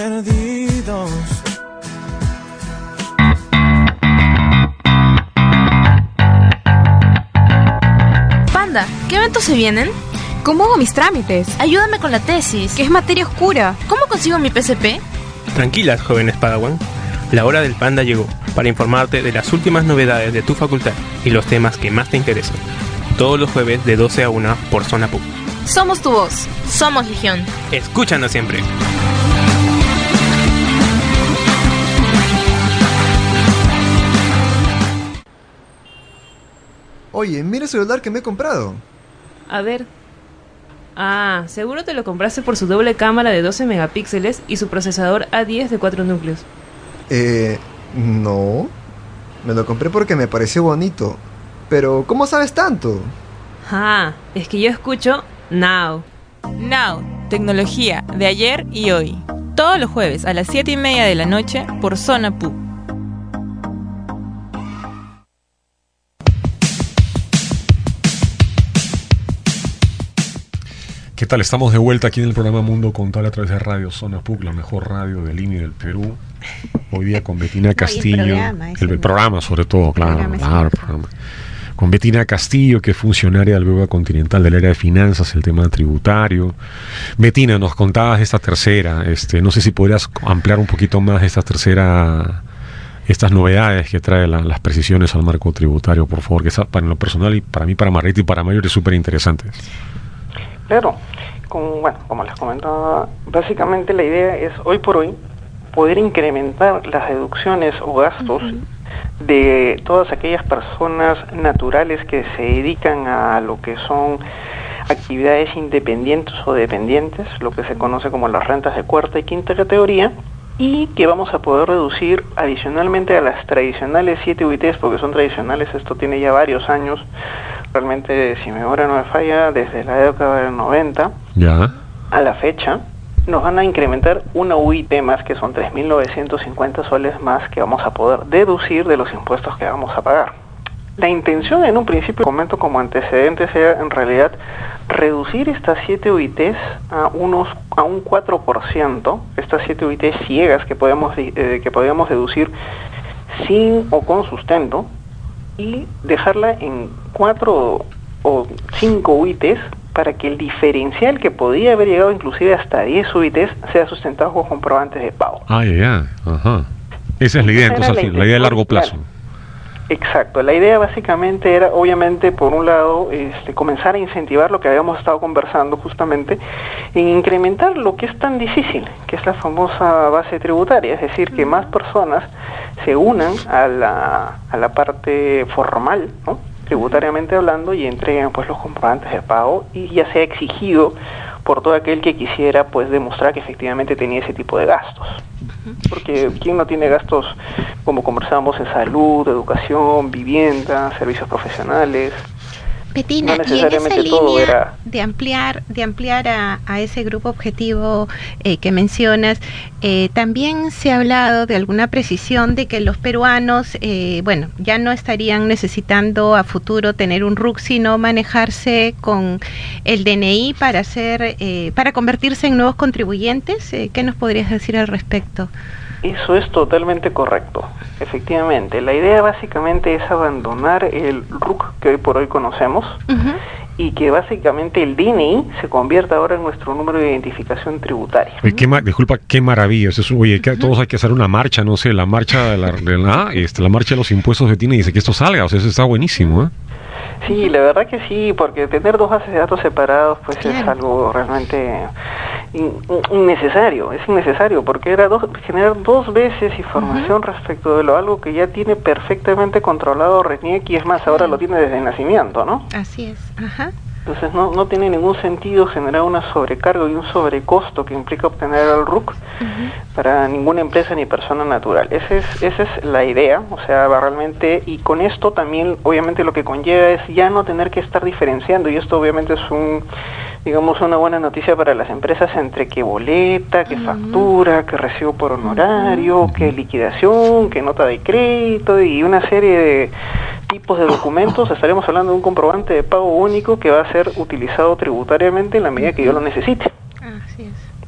Panda, ¿qué eventos se vienen? ¿Cómo hago mis trámites? Ayúdame con la tesis. ¿Qué es materia oscura? ¿Cómo consigo mi P C P? Tranquilas, jóvenes Padawan. La hora del Panda llegó para informarte de las últimas novedades de tu facultad y los temas que más te interesan. Todos los jueves de doce a una por Zona P U C. Somos tu voz. Somos Legión. Escúchanos siempre. Oye, mira el celular que me he comprado. A ver. Ah, seguro te lo compraste por su doble cámara de doce megapíxeles y su procesador A diez de cuatro núcleos. Eh, no. Me lo compré porque me pareció bonito. Pero, ¿cómo sabes tanto? Ah, es que yo escucho Now. Now, tecnología de ayer y hoy. Todos los jueves a las siete y media de la noche por Zona P U C. ¿Qué tal? Estamos de vuelta aquí en el programa Mundo Contable a través de Radio Zona P U C, la mejor radio de Lima y del Perú. Hoy día con Betina Castillo. No, el programa, el, el programa sobre todo, claro. Programa claro el programa. Con Betina Castillo, que es funcionaria del B B V A Continental del área de finanzas, el tema tributario. Betina, nos contabas de esta tercera. Este, no sé si podrías ampliar un poquito más esta tercera, estas novedades que trae la, las precisiones al marco tributario, por favor, que es para lo personal y para mí, para Margarita y para Mayor es súper interesante. Claro, como, bueno, como les comentaba, básicamente la idea es hoy por hoy poder incrementar las deducciones o gastos uh-huh. de todas aquellas personas naturales que se dedican a lo que son actividades independientes o dependientes, lo que se conoce como las rentas de cuarta y quinta categoría, y que vamos a poder reducir adicionalmente a las tradicionales siete U I Ts, porque son tradicionales, esto tiene ya varios años, realmente, si mi memoria no me falla, desde la década del noventa ya. a la fecha, nos van a incrementar una U I T más, que son tres mil novecientos cincuenta soles más, que vamos a poder deducir de los impuestos que vamos a pagar. La intención en un principio, comento como antecedentes, era en realidad reducir estas siete U I Ts a unos a un cuatro por ciento, estas siete U I Ts ciegas que podemos, eh, que podíamos deducir sin o con sustento, y dejarla en cuatro o cinco U I Ts para que el diferencial, que podía haber llegado inclusive hasta diez U I Ts, sea sustentado con comprobantes de pago. Ah, ya, ya, ajá. Esa es la idea, entonces, la, la idea de largo plazo. Claro. Exacto, la idea básicamente era, obviamente, por un lado, este, comenzar a incentivar lo que habíamos estado conversando justamente, en incrementar lo que es tan difícil, que es la famosa base tributaria, es decir, que más personas se unan a la, a la parte formal, ¿no?, tributariamente hablando, y entreguen pues los comprobantes de pago, y ya sea exigido por todo aquel que quisiera pues demostrar que efectivamente tenía ese tipo de gastos. Porque ¿quién no tiene gastos, como conversábamos, en salud, educación, vivienda, servicios profesionales? Betina, no necesariamente y en esa todo línea era... de ampliar, de ampliar a, a ese grupo objetivo eh, que mencionas, eh, también se ha hablado de alguna precisión de que los peruanos, eh, bueno, ya no estarían necesitando a futuro tener un R U C, sino manejarse con el D N I para hacer, eh, para convertirse en nuevos contribuyentes. Eh, ¿Qué nos podrías decir al respecto? Eso es totalmente correcto, efectivamente. La idea básicamente es abandonar el R U C que hoy por hoy conocemos, uh-huh. y que básicamente el D N I se convierta ahora en nuestro número de identificación tributaria. Oye, qué ma- disculpa, qué maravilla. Eso es, oye, que uh-huh. todos hay que hacer una marcha, no sé, la marcha de la, de la, este, la marcha de los impuestos de T I N y dice que esto salga, o sea, eso está buenísimo, ¿eh? Sí, la verdad que sí, porque tener dos bases de datos separados pues claro. es algo realmente innecesario, es innecesario, porque era dos, generar dos veces información uh-huh. respecto de lo algo que ya tiene perfectamente controlado RENIEC, y es más, ahora lo tiene desde el nacimiento, ¿no? Así es, ajá. Entonces no, no tiene ningún sentido generar una sobrecarga y un sobrecosto que implica obtener el R U C uh-huh. para ninguna empresa ni persona natural. Esa es, esa es la idea, o sea, realmente, y con esto también obviamente lo que conlleva es ya no tener que estar diferenciando, y esto obviamente es un, digamos, una buena noticia para las empresas entre que boleta, que uh-huh. factura, que recibo por honorario, uh-huh. que liquidación, que nota de crédito y una serie de tipos de documentos. Estaremos hablando de un comprobante de pago único que va a ser utilizado tributariamente en la medida que yo lo necesite. Así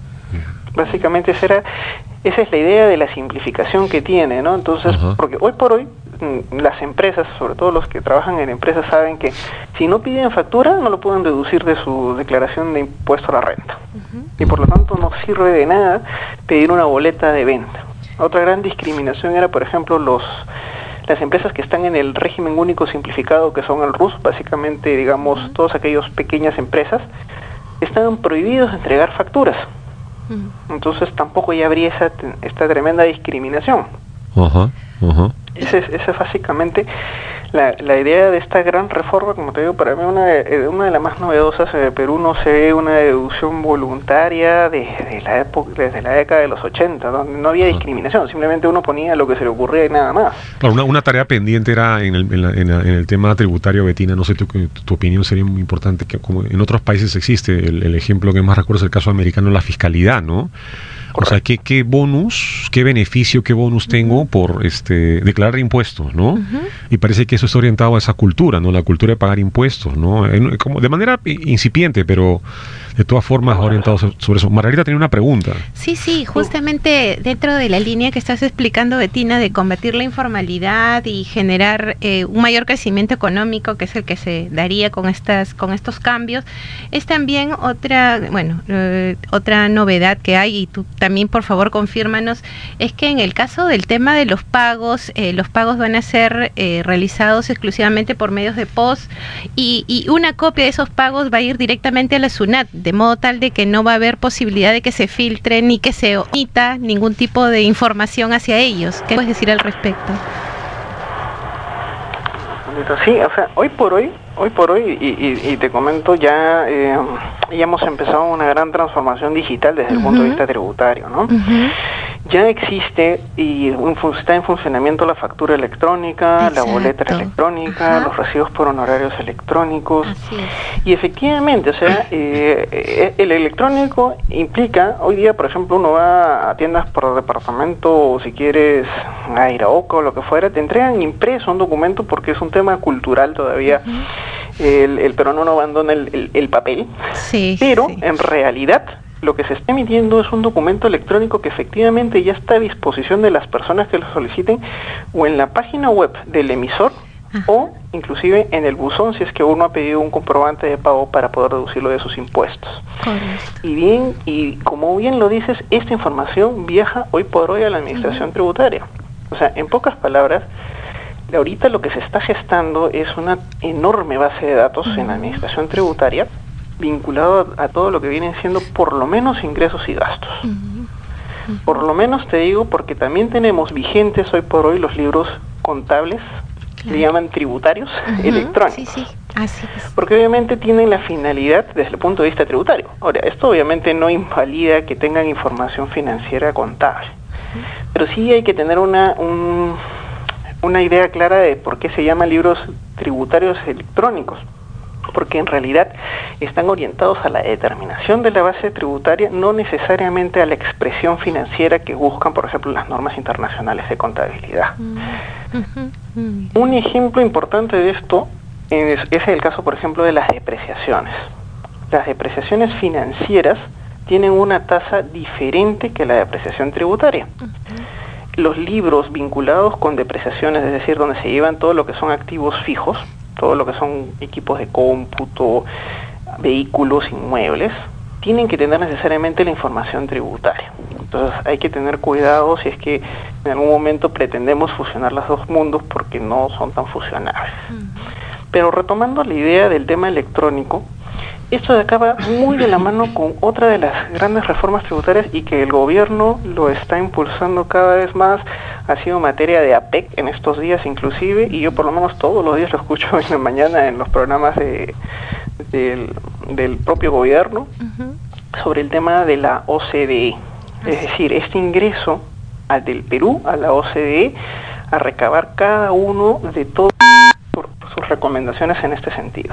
es. Básicamente esa, era, esa es la idea de la simplificación que tiene, ¿no? Entonces, uh-huh. porque hoy por hoy las empresas, sobre todo los que trabajan en empresas, saben que si no piden factura no lo pueden deducir de su declaración de impuesto a la renta. Uh-huh. Y por lo tanto no sirve de nada pedir una boleta de venta. Otra gran discriminación era, por ejemplo, los las empresas que están en el régimen único simplificado, que son el R U S, básicamente, digamos, uh-huh. todas aquellas pequeñas empresas, están prohibidos de entregar facturas. Uh-huh. Entonces tampoco ya habría esa, esta tremenda discriminación. Uh-huh. Uh-huh. Esa es, esa es básicamente La, la idea de esta gran reforma, como te digo, para mí una de, una de las más novedosas de Perú no se ve una deducción voluntaria desde la época, desde la década de los ochenta, donde no había discriminación, simplemente uno ponía lo que se le ocurría y nada más. Claro, una, una tarea pendiente era en el, en, la, en, la, en el tema tributario, Betina, no sé, tu, tu opinión sería muy importante, que como en otros países existe, el, el ejemplo que más recuerdo es el caso americano, la fiscalidad, ¿no? Correcto. O sea, ¿qué, qué bonus, qué beneficio, qué bonus tengo por este declarar impuestos, ¿no? Uh-huh. Y parece que eso está orientado a esa cultura, ¿no? La cultura de pagar impuestos, ¿no? En, como de manera incipiente, pero de todas formas orientado sobre eso. Margarita tenía una pregunta. Sí, sí, justamente dentro de la línea que estás explicando, Betina, de combatir la informalidad y generar eh, un mayor crecimiento económico, que es el que se daría con estas con estos cambios, es también otra, bueno, eh, otra novedad que hay, y tú también, por favor, confírmanos, es que en el caso del tema de los pagos, eh, los pagos van a ser eh, realizados exclusivamente por medios de P O S, y, y una copia de esos pagos va a ir directamente a la SUNAT, de modo tal de que no va a haber posibilidad de que se filtre ni que se omita ningún tipo de información hacia ellos. ¿Qué puedes decir al respecto? Sí, o sea, hoy por hoy, hoy por hoy, y, y, y te comento, ya, eh, ya hemos empezado una gran transformación digital desde uh-huh. el punto de vista tributario, ¿no? Uh-huh. Ya existe y está en funcionamiento la factura electrónica, exacto, la boleta electrónica, ajá, los recibos por honorarios electrónicos. Así es. Y efectivamente, o sea, eh, el electrónico implica, hoy día, por ejemplo, uno va a tiendas por departamento, o si quieres a Iraoka o lo que fuera, te entregan impreso un documento porque es un tema cultural todavía. Uh-huh. el, el peruano no abandona el, el, el papel, sí, pero sí. en realidad lo que se está emitiendo es un documento electrónico que efectivamente ya está a disposición de las personas que lo soliciten, o en la página web del emisor, ajá, o inclusive en el buzón si es que uno ha pedido un comprobante de pago para poder deducirlo de sus impuestos. Correcto. Y bien, y como bien lo dices, esta información viaja hoy por hoy a la administración, uh-huh, tributaria. O sea, en pocas palabras, ahorita lo que se está gestando es una enorme base de datos, uh-huh, en la administración tributaria, vinculado a, a todo lo que vienen siendo por lo menos ingresos y gastos. Uh-huh. Uh-huh. Por lo menos te digo porque también tenemos vigentes hoy por hoy los libros contables, claro, le llaman tributarios, uh-huh, electrónicos. Sí, sí. Así es. Porque obviamente tienen la finalidad desde el punto de vista tributario. Ahora, esto obviamente no invalida que tengan información financiera contable, uh-huh, pero sí hay que tener una un, una idea clara de por qué se llaman libros tributarios electrónicos, porque en realidad están orientados a la determinación de la base tributaria, no necesariamente a la expresión financiera que buscan, por ejemplo, las normas internacionales de contabilidad. Mm-hmm. Un ejemplo importante de esto es, es el caso, por ejemplo, de las depreciaciones. Las depreciaciones financieras tienen una tasa diferente que la depreciación tributaria. Mm-hmm. Los libros vinculados con depreciaciones, es decir, donde se llevan todo lo que son activos fijos, todo lo que son equipos de cómputo, vehículos, inmuebles, tienen que tener necesariamente la información tributaria. Entonces hay que tener cuidado si es que en algún momento pretendemos fusionar los dos mundos, porque no son tan fusionables. Uh-huh. Pero retomando la idea del tema electrónico, esto de acá va muy de la mano con otra de las grandes reformas tributarias y que el gobierno lo está impulsando cada vez más. Ha sido materia de A P E C en estos días inclusive, y yo por lo menos todos los días lo escucho en la mañana en los programas de, del, del propio gobierno, uh-huh, sobre el tema de la O C D E. Uh-huh. Es decir, este ingreso al del Perú a la O C D E a recabar cada uno de todas sus recomendaciones en este sentido.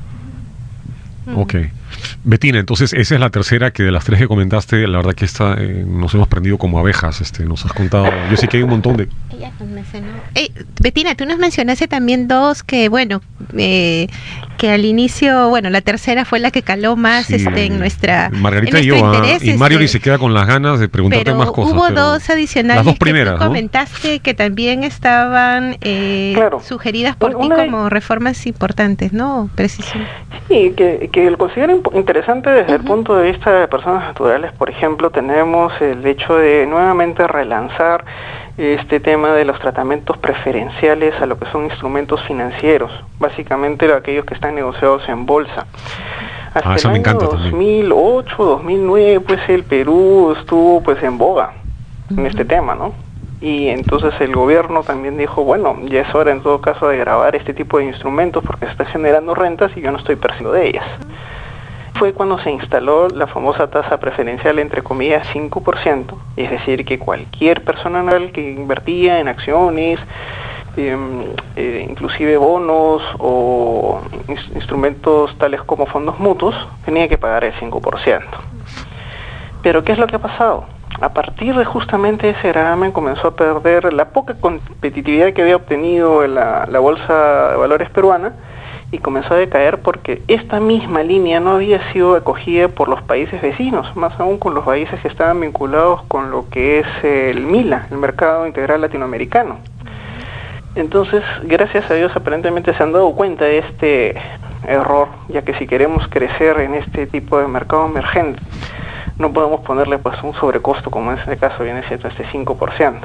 Ok. Betina, entonces esa es la tercera, que de las tres que comentaste, la verdad que esta eh, nos hemos prendido como abejas, este, nos has contado, yo sé que hay un montón de... Ella nos mencionó. Hey, Betina, tú nos mencionaste también dos que, bueno, eh, que al inicio, bueno, la tercera fue la que caló más, sí, este, en nuestra Margarita en y yo, interés, ¿eh? Y Mario este, ni se queda con las ganas de preguntarte más cosas. Hubo pero dos adicionales, las dos primeras, que tú comentaste, ¿no?, que también estaban eh, claro, sugeridas por una, ti como reformas importantes, ¿no? Precisión. Sí, que, que lo considero interesante desde, uh-huh, el punto de vista de personas naturales. Por ejemplo, tenemos el hecho de nuevamente relanzar este tema de los tratamientos preferenciales a lo que son instrumentos financieros, básicamente aquellos que están negociados en bolsa. Hasta ah, el año dos mil ocho, dos mil nueve, pues el Perú estuvo pues en boga, uh-huh, en este tema, ¿no? Y entonces el gobierno también dijo, bueno, ya es hora en todo caso de grabar este tipo de instrumentos porque se está generando rentas y yo no estoy percibiendo de ellas. Fue cuando se instaló la famosa tasa preferencial, entre comillas, cinco por ciento, es decir, que cualquier persona natural que invertía en acciones, eh, eh, inclusive bonos o in- instrumentos tales como fondos mutuos, tenía que pagar el cinco por ciento. Pero ¿qué es lo que ha pasado? A partir de justamente ese gravamen comenzó a perder la poca competitividad que había obtenido la, la bolsa de valores peruana, y comenzó a decaer porque esta misma línea no había sido acogida por los países vecinos, más aún con los países que estaban vinculados con lo que es el MILA, el Mercado Integral Latinoamericano. Entonces, gracias a Dios, aparentemente se han dado cuenta de este error, ya que si queremos crecer en este tipo de mercado emergente, no podemos ponerle pues un sobrecosto, como en este caso viene siendo este cinco por ciento.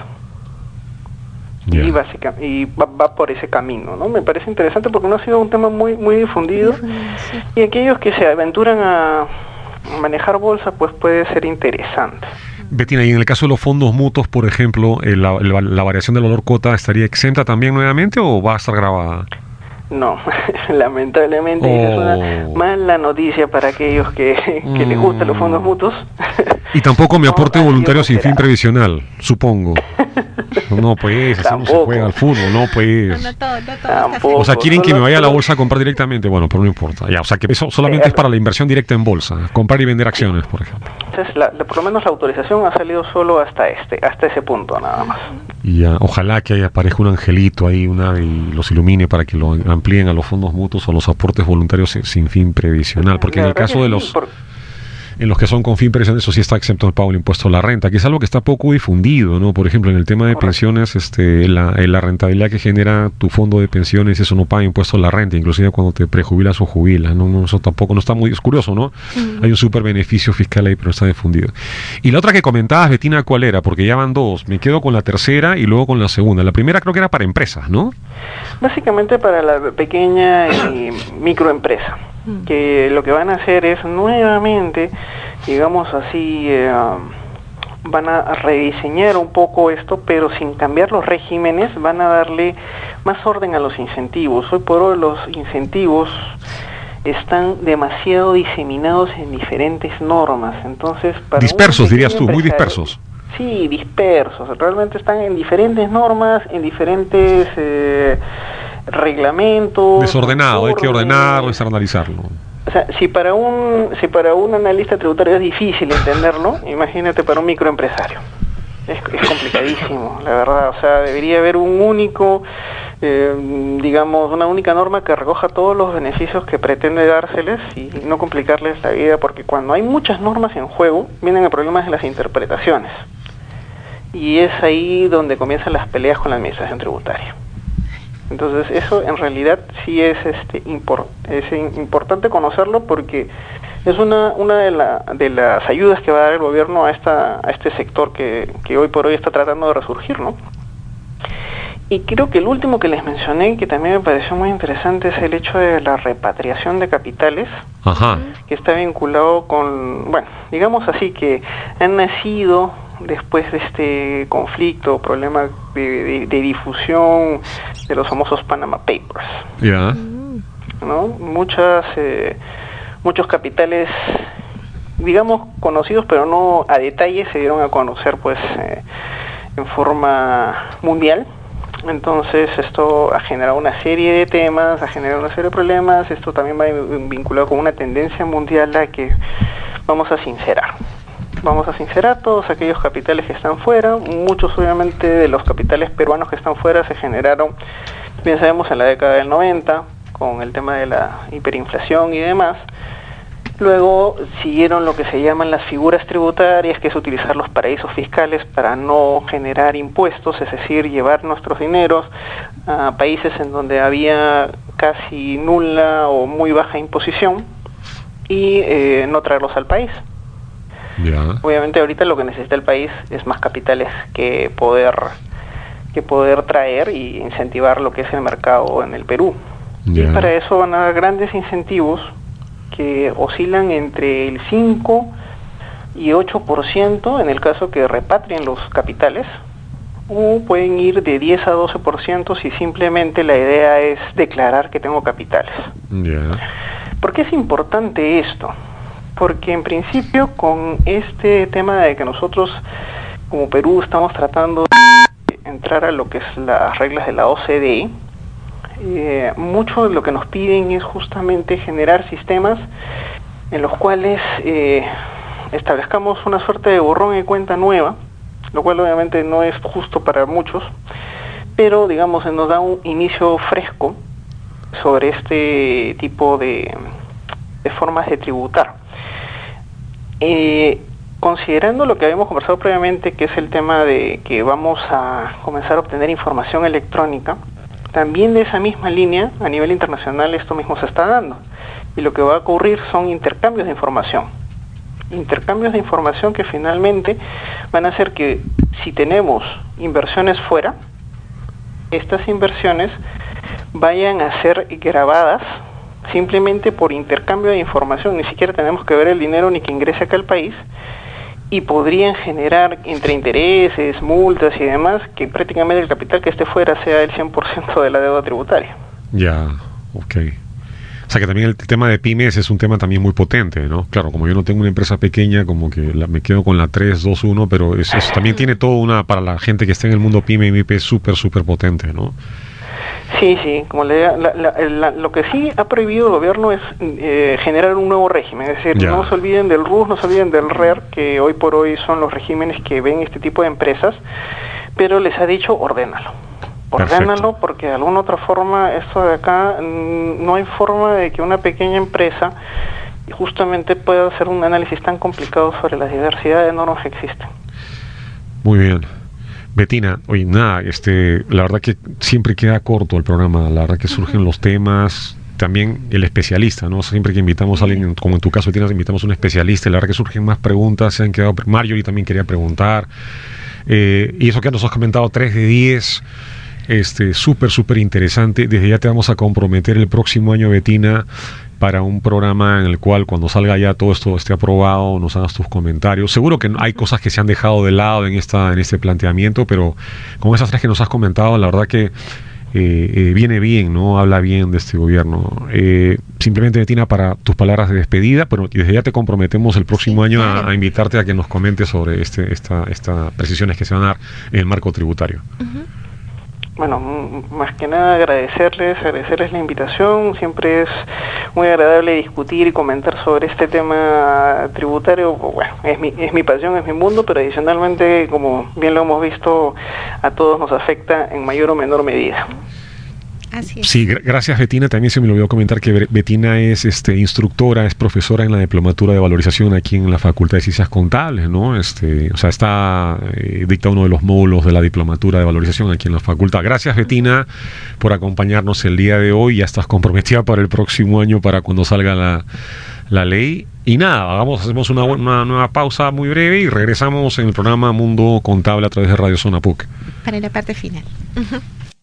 Yeah. Y, básica, y va, va por ese camino, ¿no? Me parece interesante porque no ha sido un tema muy muy difundido, sí. Y aquellos que se aventuran a manejar bolsa, pues puede ser interesante. Betina, y en el caso de los fondos mutuos, por ejemplo, eh, la, la, la variación del valor cuota estaría exenta también nuevamente o va a estar grabada? No, lamentablemente oh. es una mala noticia para aquellos que, que mm. les gustan los fondos mutuos. Y tampoco mi aporte no, voluntario sin fin previsional, supongo. No, pues, así no se juega al fútbol, no, pues. No, no todo, no todo Tampoco, o sea, quieren que me vaya a la bolsa a comprar directamente, bueno, pero no importa. Ya, o sea, que eso solamente eh, es para la inversión directa en bolsa, comprar y vender acciones, por ejemplo. Entonces, la, la, por lo menos la autorización ha salido solo hasta este, hasta ese punto nada más. Y ya, ojalá que aparezca un angelito ahí, una y los ilumine para que lo amplíen a los fondos mutuos o los aportes voluntarios sin, sin fin previsional, porque en el caso de los por... en los que son con fin previsional, eso sí está exento del pago del impuesto a la renta, que es algo que está poco difundido, ¿no? Por ejemplo, en el tema de Correcto. pensiones, este, la, la rentabilidad que genera tu fondo de pensiones, eso no paga impuesto a la renta, inclusive cuando te prejubilas o jubilas, ¿no? no eso tampoco no está muy, es curioso, ¿no? Uh-huh. Hay un súper beneficio fiscal ahí, pero no está difundido. Y la otra que comentabas, Betina, ¿cuál era? Porque ya van dos, me quedo con la tercera y luego con la segunda. La primera creo que era para empresas, ¿no? Básicamente para la pequeña y microempresa, que lo que van a hacer es nuevamente, digamos así, eh, van a rediseñar un poco esto, pero sin cambiar los regímenes, van a darle más orden a los incentivos. Hoy por hoy los incentivos están demasiado diseminados en diferentes normas, entonces para dispersos dirías tú, muy dispersos. Sí, dispersos, realmente están en diferentes normas, en diferentes eh, reglamentos. Desordenado, hay que ordenarlo, desorganizarlo. O sea, si para un si para un analista tributario es difícil entenderlo, imagínate para un microempresario. Es, es complicadísimo, la verdad. O sea, debería haber un único, eh, digamos, una única norma que recoja todos los beneficios que pretende dárseles y no complicarles la vida, porque cuando hay muchas normas en juego, vienen los problemas de las interpretaciones. Y es ahí donde comienzan las peleas con la administración tributaria. Entonces eso en realidad sí es este impor, es importante conocerlo, porque es una una de, la, de las ayudas que va a dar el gobierno a esta a este sector que, que hoy por hoy está tratando de resurgir, ¿no? Y creo que el último que les mencioné, que también me pareció muy interesante, es el hecho de la repatriación de capitales. Ajá. Que está vinculado con, bueno, digamos así, que han nacido después de este conflicto, problema de, de, de difusión de los famosos Panama Papers. Ya. Yeah. ¿No? Muchas, eh, muchos capitales, digamos, conocidos, pero no a detalle, se dieron a conocer, pues, eh, en forma mundial. Entonces esto ha generado una serie de temas, ha generado una serie de problemas. Esto también va vinculado con una tendencia mundial a que vamos a sincerar. Vamos a sincerar todos aquellos capitales que están fuera. Muchos, obviamente, de los capitales peruanos que están fuera se generaron, bien sabemos, en la década del noventa, con el tema de la hiperinflación y demás. Luego siguieron lo que se llaman las figuras tributarias, que es utilizar los paraísos fiscales para no generar impuestos, es decir, llevar nuestros dineros a países en donde había casi nula o muy baja imposición y eh, no traerlos al país. Yeah. Obviamente ahorita lo que necesita el país es más capitales que poder que poder traer y incentivar lo que es el mercado en el Perú. Yeah. Y para eso van a dar grandes incentivos que oscilan entre el cinco y ocho por ciento en el caso que repatrien los capitales, o pueden ir de diez a doce por ciento si simplemente la idea es declarar que tengo capitales. Yeah. ¿Por qué es importante esto? Porque en principio con este tema de que nosotros como Perú estamos tratando de entrar a lo que es las reglas de la O C D E, eh, mucho de lo que nos piden es justamente generar sistemas en los cuales eh, establezcamos una suerte de borrón y cuenta nueva, lo cual obviamente no es justo para muchos, pero digamos nos da un inicio fresco sobre este tipo de, de formas de tributar. Eh, considerando lo que habíamos conversado previamente, que es el tema de que vamos a comenzar a obtener información electrónica, también de esa misma línea, a nivel internacional esto mismo se está dando, y lo que va a ocurrir son intercambios de información. Intercambios de información que finalmente van a hacer que si tenemos inversiones fuera, estas inversiones vayan a ser grabadas simplemente por intercambio de información. Ni siquiera tenemos que ver el dinero ni que ingrese acá al país, y podrían generar entre intereses, multas y demás, que prácticamente el capital que esté fuera sea el cien por ciento de la deuda tributaria. Ya, ok. O sea que también el tema de pymes es un tema también muy potente, ¿no? Claro, como yo no tengo una empresa pequeña, como que la, me quedo con la tres dos uno, pero eso también tiene todo una, para la gente que está en el mundo pyme y M I P, súper, súper potente, ¿no? Sí, sí, como le, la, la, la, lo que sí ha prohibido el gobierno es eh, generar un nuevo régimen, es decir, ya. no se olviden del R U S, no se olviden del R E R, que hoy por hoy son los regímenes que ven este tipo de empresas, pero les ha dicho ordénalo. Ordénalo. Perfecto. Porque de alguna otra forma, esto de acá, no hay forma de que una pequeña empresa justamente pueda hacer un análisis tan complicado sobre la diversidad de normas que existen. Muy bien. Bettina, oye, nada, este, la verdad que siempre queda corto el programa, la verdad que surgen uh-huh. los temas, también el especialista, ¿no? Siempre que invitamos a alguien, como en tu caso, Bettina, invitamos a un especialista, la verdad que surgen más preguntas, se han quedado, Marjorie también quería preguntar, eh, y eso que nos has comentado, tres de diez, este, súper, súper interesante. Desde ya te vamos a comprometer el próximo año, Bettina, para un programa en el cual cuando salga ya todo esto esté aprobado, nos hagas tus comentarios. Seguro que hay cosas que se han dejado de lado en esta en este planteamiento, pero con esas tres que nos has comentado, la verdad que eh, eh, viene bien, ¿no? Habla bien de este gobierno. Eh, simplemente, Bettina, para tus palabras de despedida, pero desde ya te comprometemos el próximo sí, año claro. a, a invitarte a que nos comentes sobre este esta estas precisiones que se van a dar en el marco tributario. Uh-huh. Bueno, más que nada agradecerles, agradecerles la invitación. Siempre es muy agradable discutir y comentar sobre este tema tributario. Bueno, es mi, es mi pasión, es mi mundo, pero adicionalmente, como bien lo hemos visto, a todos nos afecta en mayor o menor medida. Así es. Sí, gracias, Bettina. También se me olvidó comentar que Bettina es este, instructora, es profesora en la Diplomatura de Valorización aquí en la Facultad de Ciencias Contables, ¿no? Este, o sea, está eh, dicta uno de los módulos de la Diplomatura de Valorización aquí en la facultad. Gracias, Bettina, por acompañarnos el día de hoy. Ya estás comprometida para el próximo año, para cuando salga la, la ley. Y nada, vamos, hacemos una, una nueva pausa muy breve y regresamos en el programa Mundo Contable a través de Radio Zona P U C. Para la parte final. Uh-huh.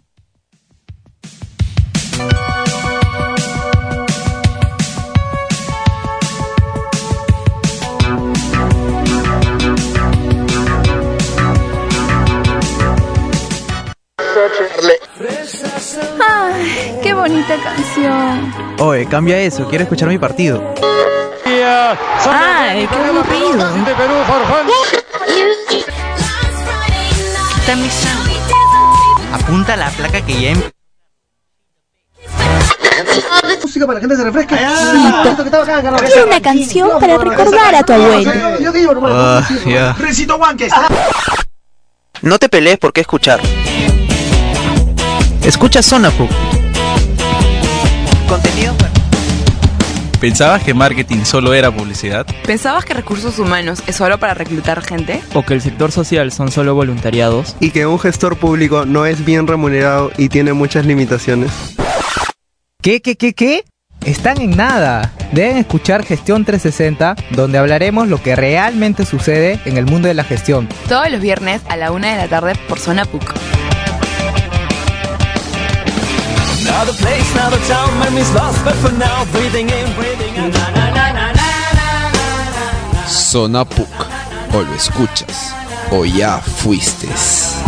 Ay, qué bonita canción. Oye, cambia eso, quiero escuchar mi partido. Ay, qué aburrido. Quita mi sangre. Apunta la placa que ya em... Música para que la gente se refresque. Y una canción para recordar a tu abuelo. Uh, yeah. No te pelees por qué escuchar. Escucha Zona P U C. Contenido. ¿Pensabas que marketing solo era publicidad? ¿Pensabas que recursos humanos es solo para reclutar gente? ¿O que el sector social son solo voluntariados? ¿Y que un gestor público no es bien remunerado y tiene muchas limitaciones? ¿Qué, qué, qué, qué? Están en nada. Deben escuchar Gestión trescientos sesenta, donde hablaremos lo que realmente sucede en el mundo de la gestión. Todos los viernes a la una de la tarde por Zona P U C. Zona P U C. O lo escuchas o ya fuiste.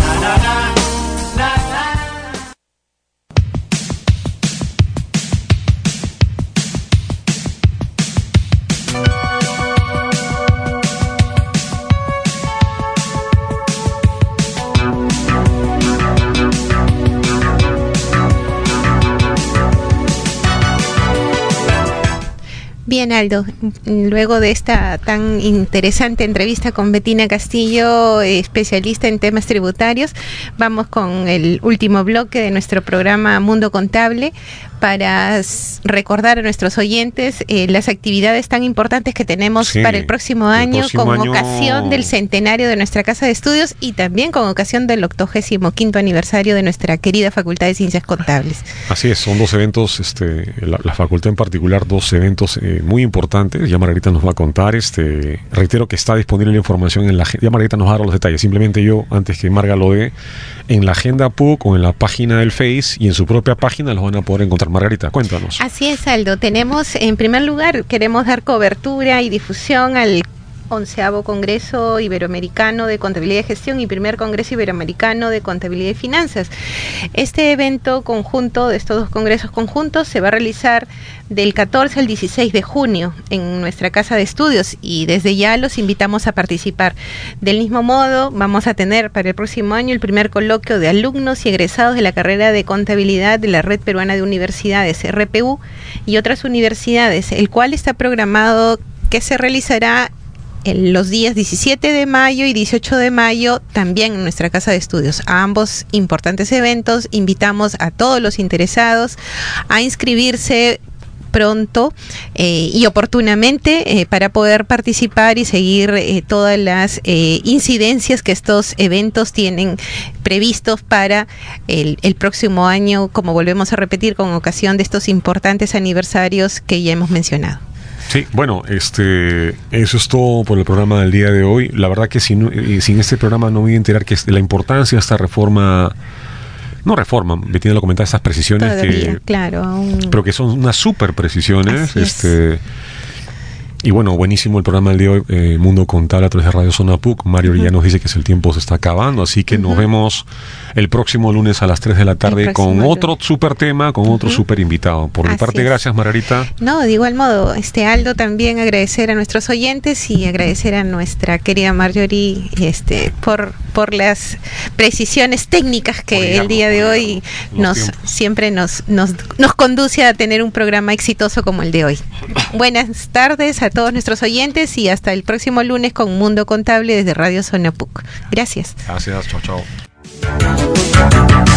Bien, Aldo, luego de esta tan interesante entrevista con Bettina Castillo, especialista en temas tributarios, vamos con el último bloque de nuestro programa Mundo Contable para recordar a nuestros oyentes eh, las actividades tan importantes que tenemos sí, para el próximo año, el próximo con año... ocasión del centenario de nuestra Casa de Estudios y también con ocasión del octogésimo quinto aniversario de nuestra querida Facultad de Ciencias Contables. Así es, son dos eventos, este, la, la facultad en particular, dos eventos eh, muy importantes. Ya Margarita nos va a contar. Este, reitero que está disponible la información en la agenda. Ya Margarita nos va a dar los detalles. Simplemente yo, antes que Marga lo dé, en la agenda P U C o en la página del Face y en su propia página los van a poder encontrar. Margarita, cuéntanos. Así es, Aldo. Tenemos, en primer lugar, queremos dar cobertura y difusión al onceavo Congreso Iberoamericano de Contabilidad y Gestión y primer Congreso Iberoamericano de Contabilidad y Finanzas. Este evento conjunto, de estos dos congresos conjuntos, se va a realizar del catorce al dieciséis de junio en nuestra Casa de Estudios y desde ya los invitamos a participar. Del mismo modo, vamos a tener para el próximo año el primer coloquio de alumnos y egresados de la carrera de Contabilidad de la Red Peruana de Universidades, R P U, y otras universidades, el cual está programado que se realizará en los días diecisiete de mayo y dieciocho de mayo, también en nuestra Casa de Estudios. A ambos importantes eventos invitamos a todos los interesados a inscribirse pronto eh, y oportunamente eh, para poder participar y seguir eh, todas las eh, incidencias que estos eventos tienen previstos para el, el próximo año, como volvemos a repetir, con ocasión de estos importantes aniversarios que ya hemos mencionado. Sí, bueno, este, eso es todo por el programa del día de hoy. La verdad que sin, eh, sin este programa no me voy a enterar que es la importancia de esta reforma, no reforma, Bettina lo comentaba, estas precisiones Todavía, que, claro, un... pero que son unas super precisiones. Así este, es. Y bueno, buenísimo el programa del día de hoy, eh, Mundo Contable a través de Radio Zona P U C. Mario uh-huh. ya nos dice que el tiempo se está acabando, así que uh-huh. nos vemos el próximo lunes a las tres de la tarde con otro lunes. super tema, con uh-huh. otro super invitado. Por mi así parte, es. Gracias, Margarita. No, de igual modo, este Aldo, también agradecer a nuestros oyentes y agradecer a nuestra querida Marjorie este, por, por las precisiones técnicas que Obrigado, el día de hoy nos siempre nos, nos, nos conduce a tener un programa exitoso como el de hoy. Buenas tardes a todos nuestros oyentes y hasta el próximo lunes con Mundo Contable desde Radio Zona P U C. Gracias. Gracias, chao, chao.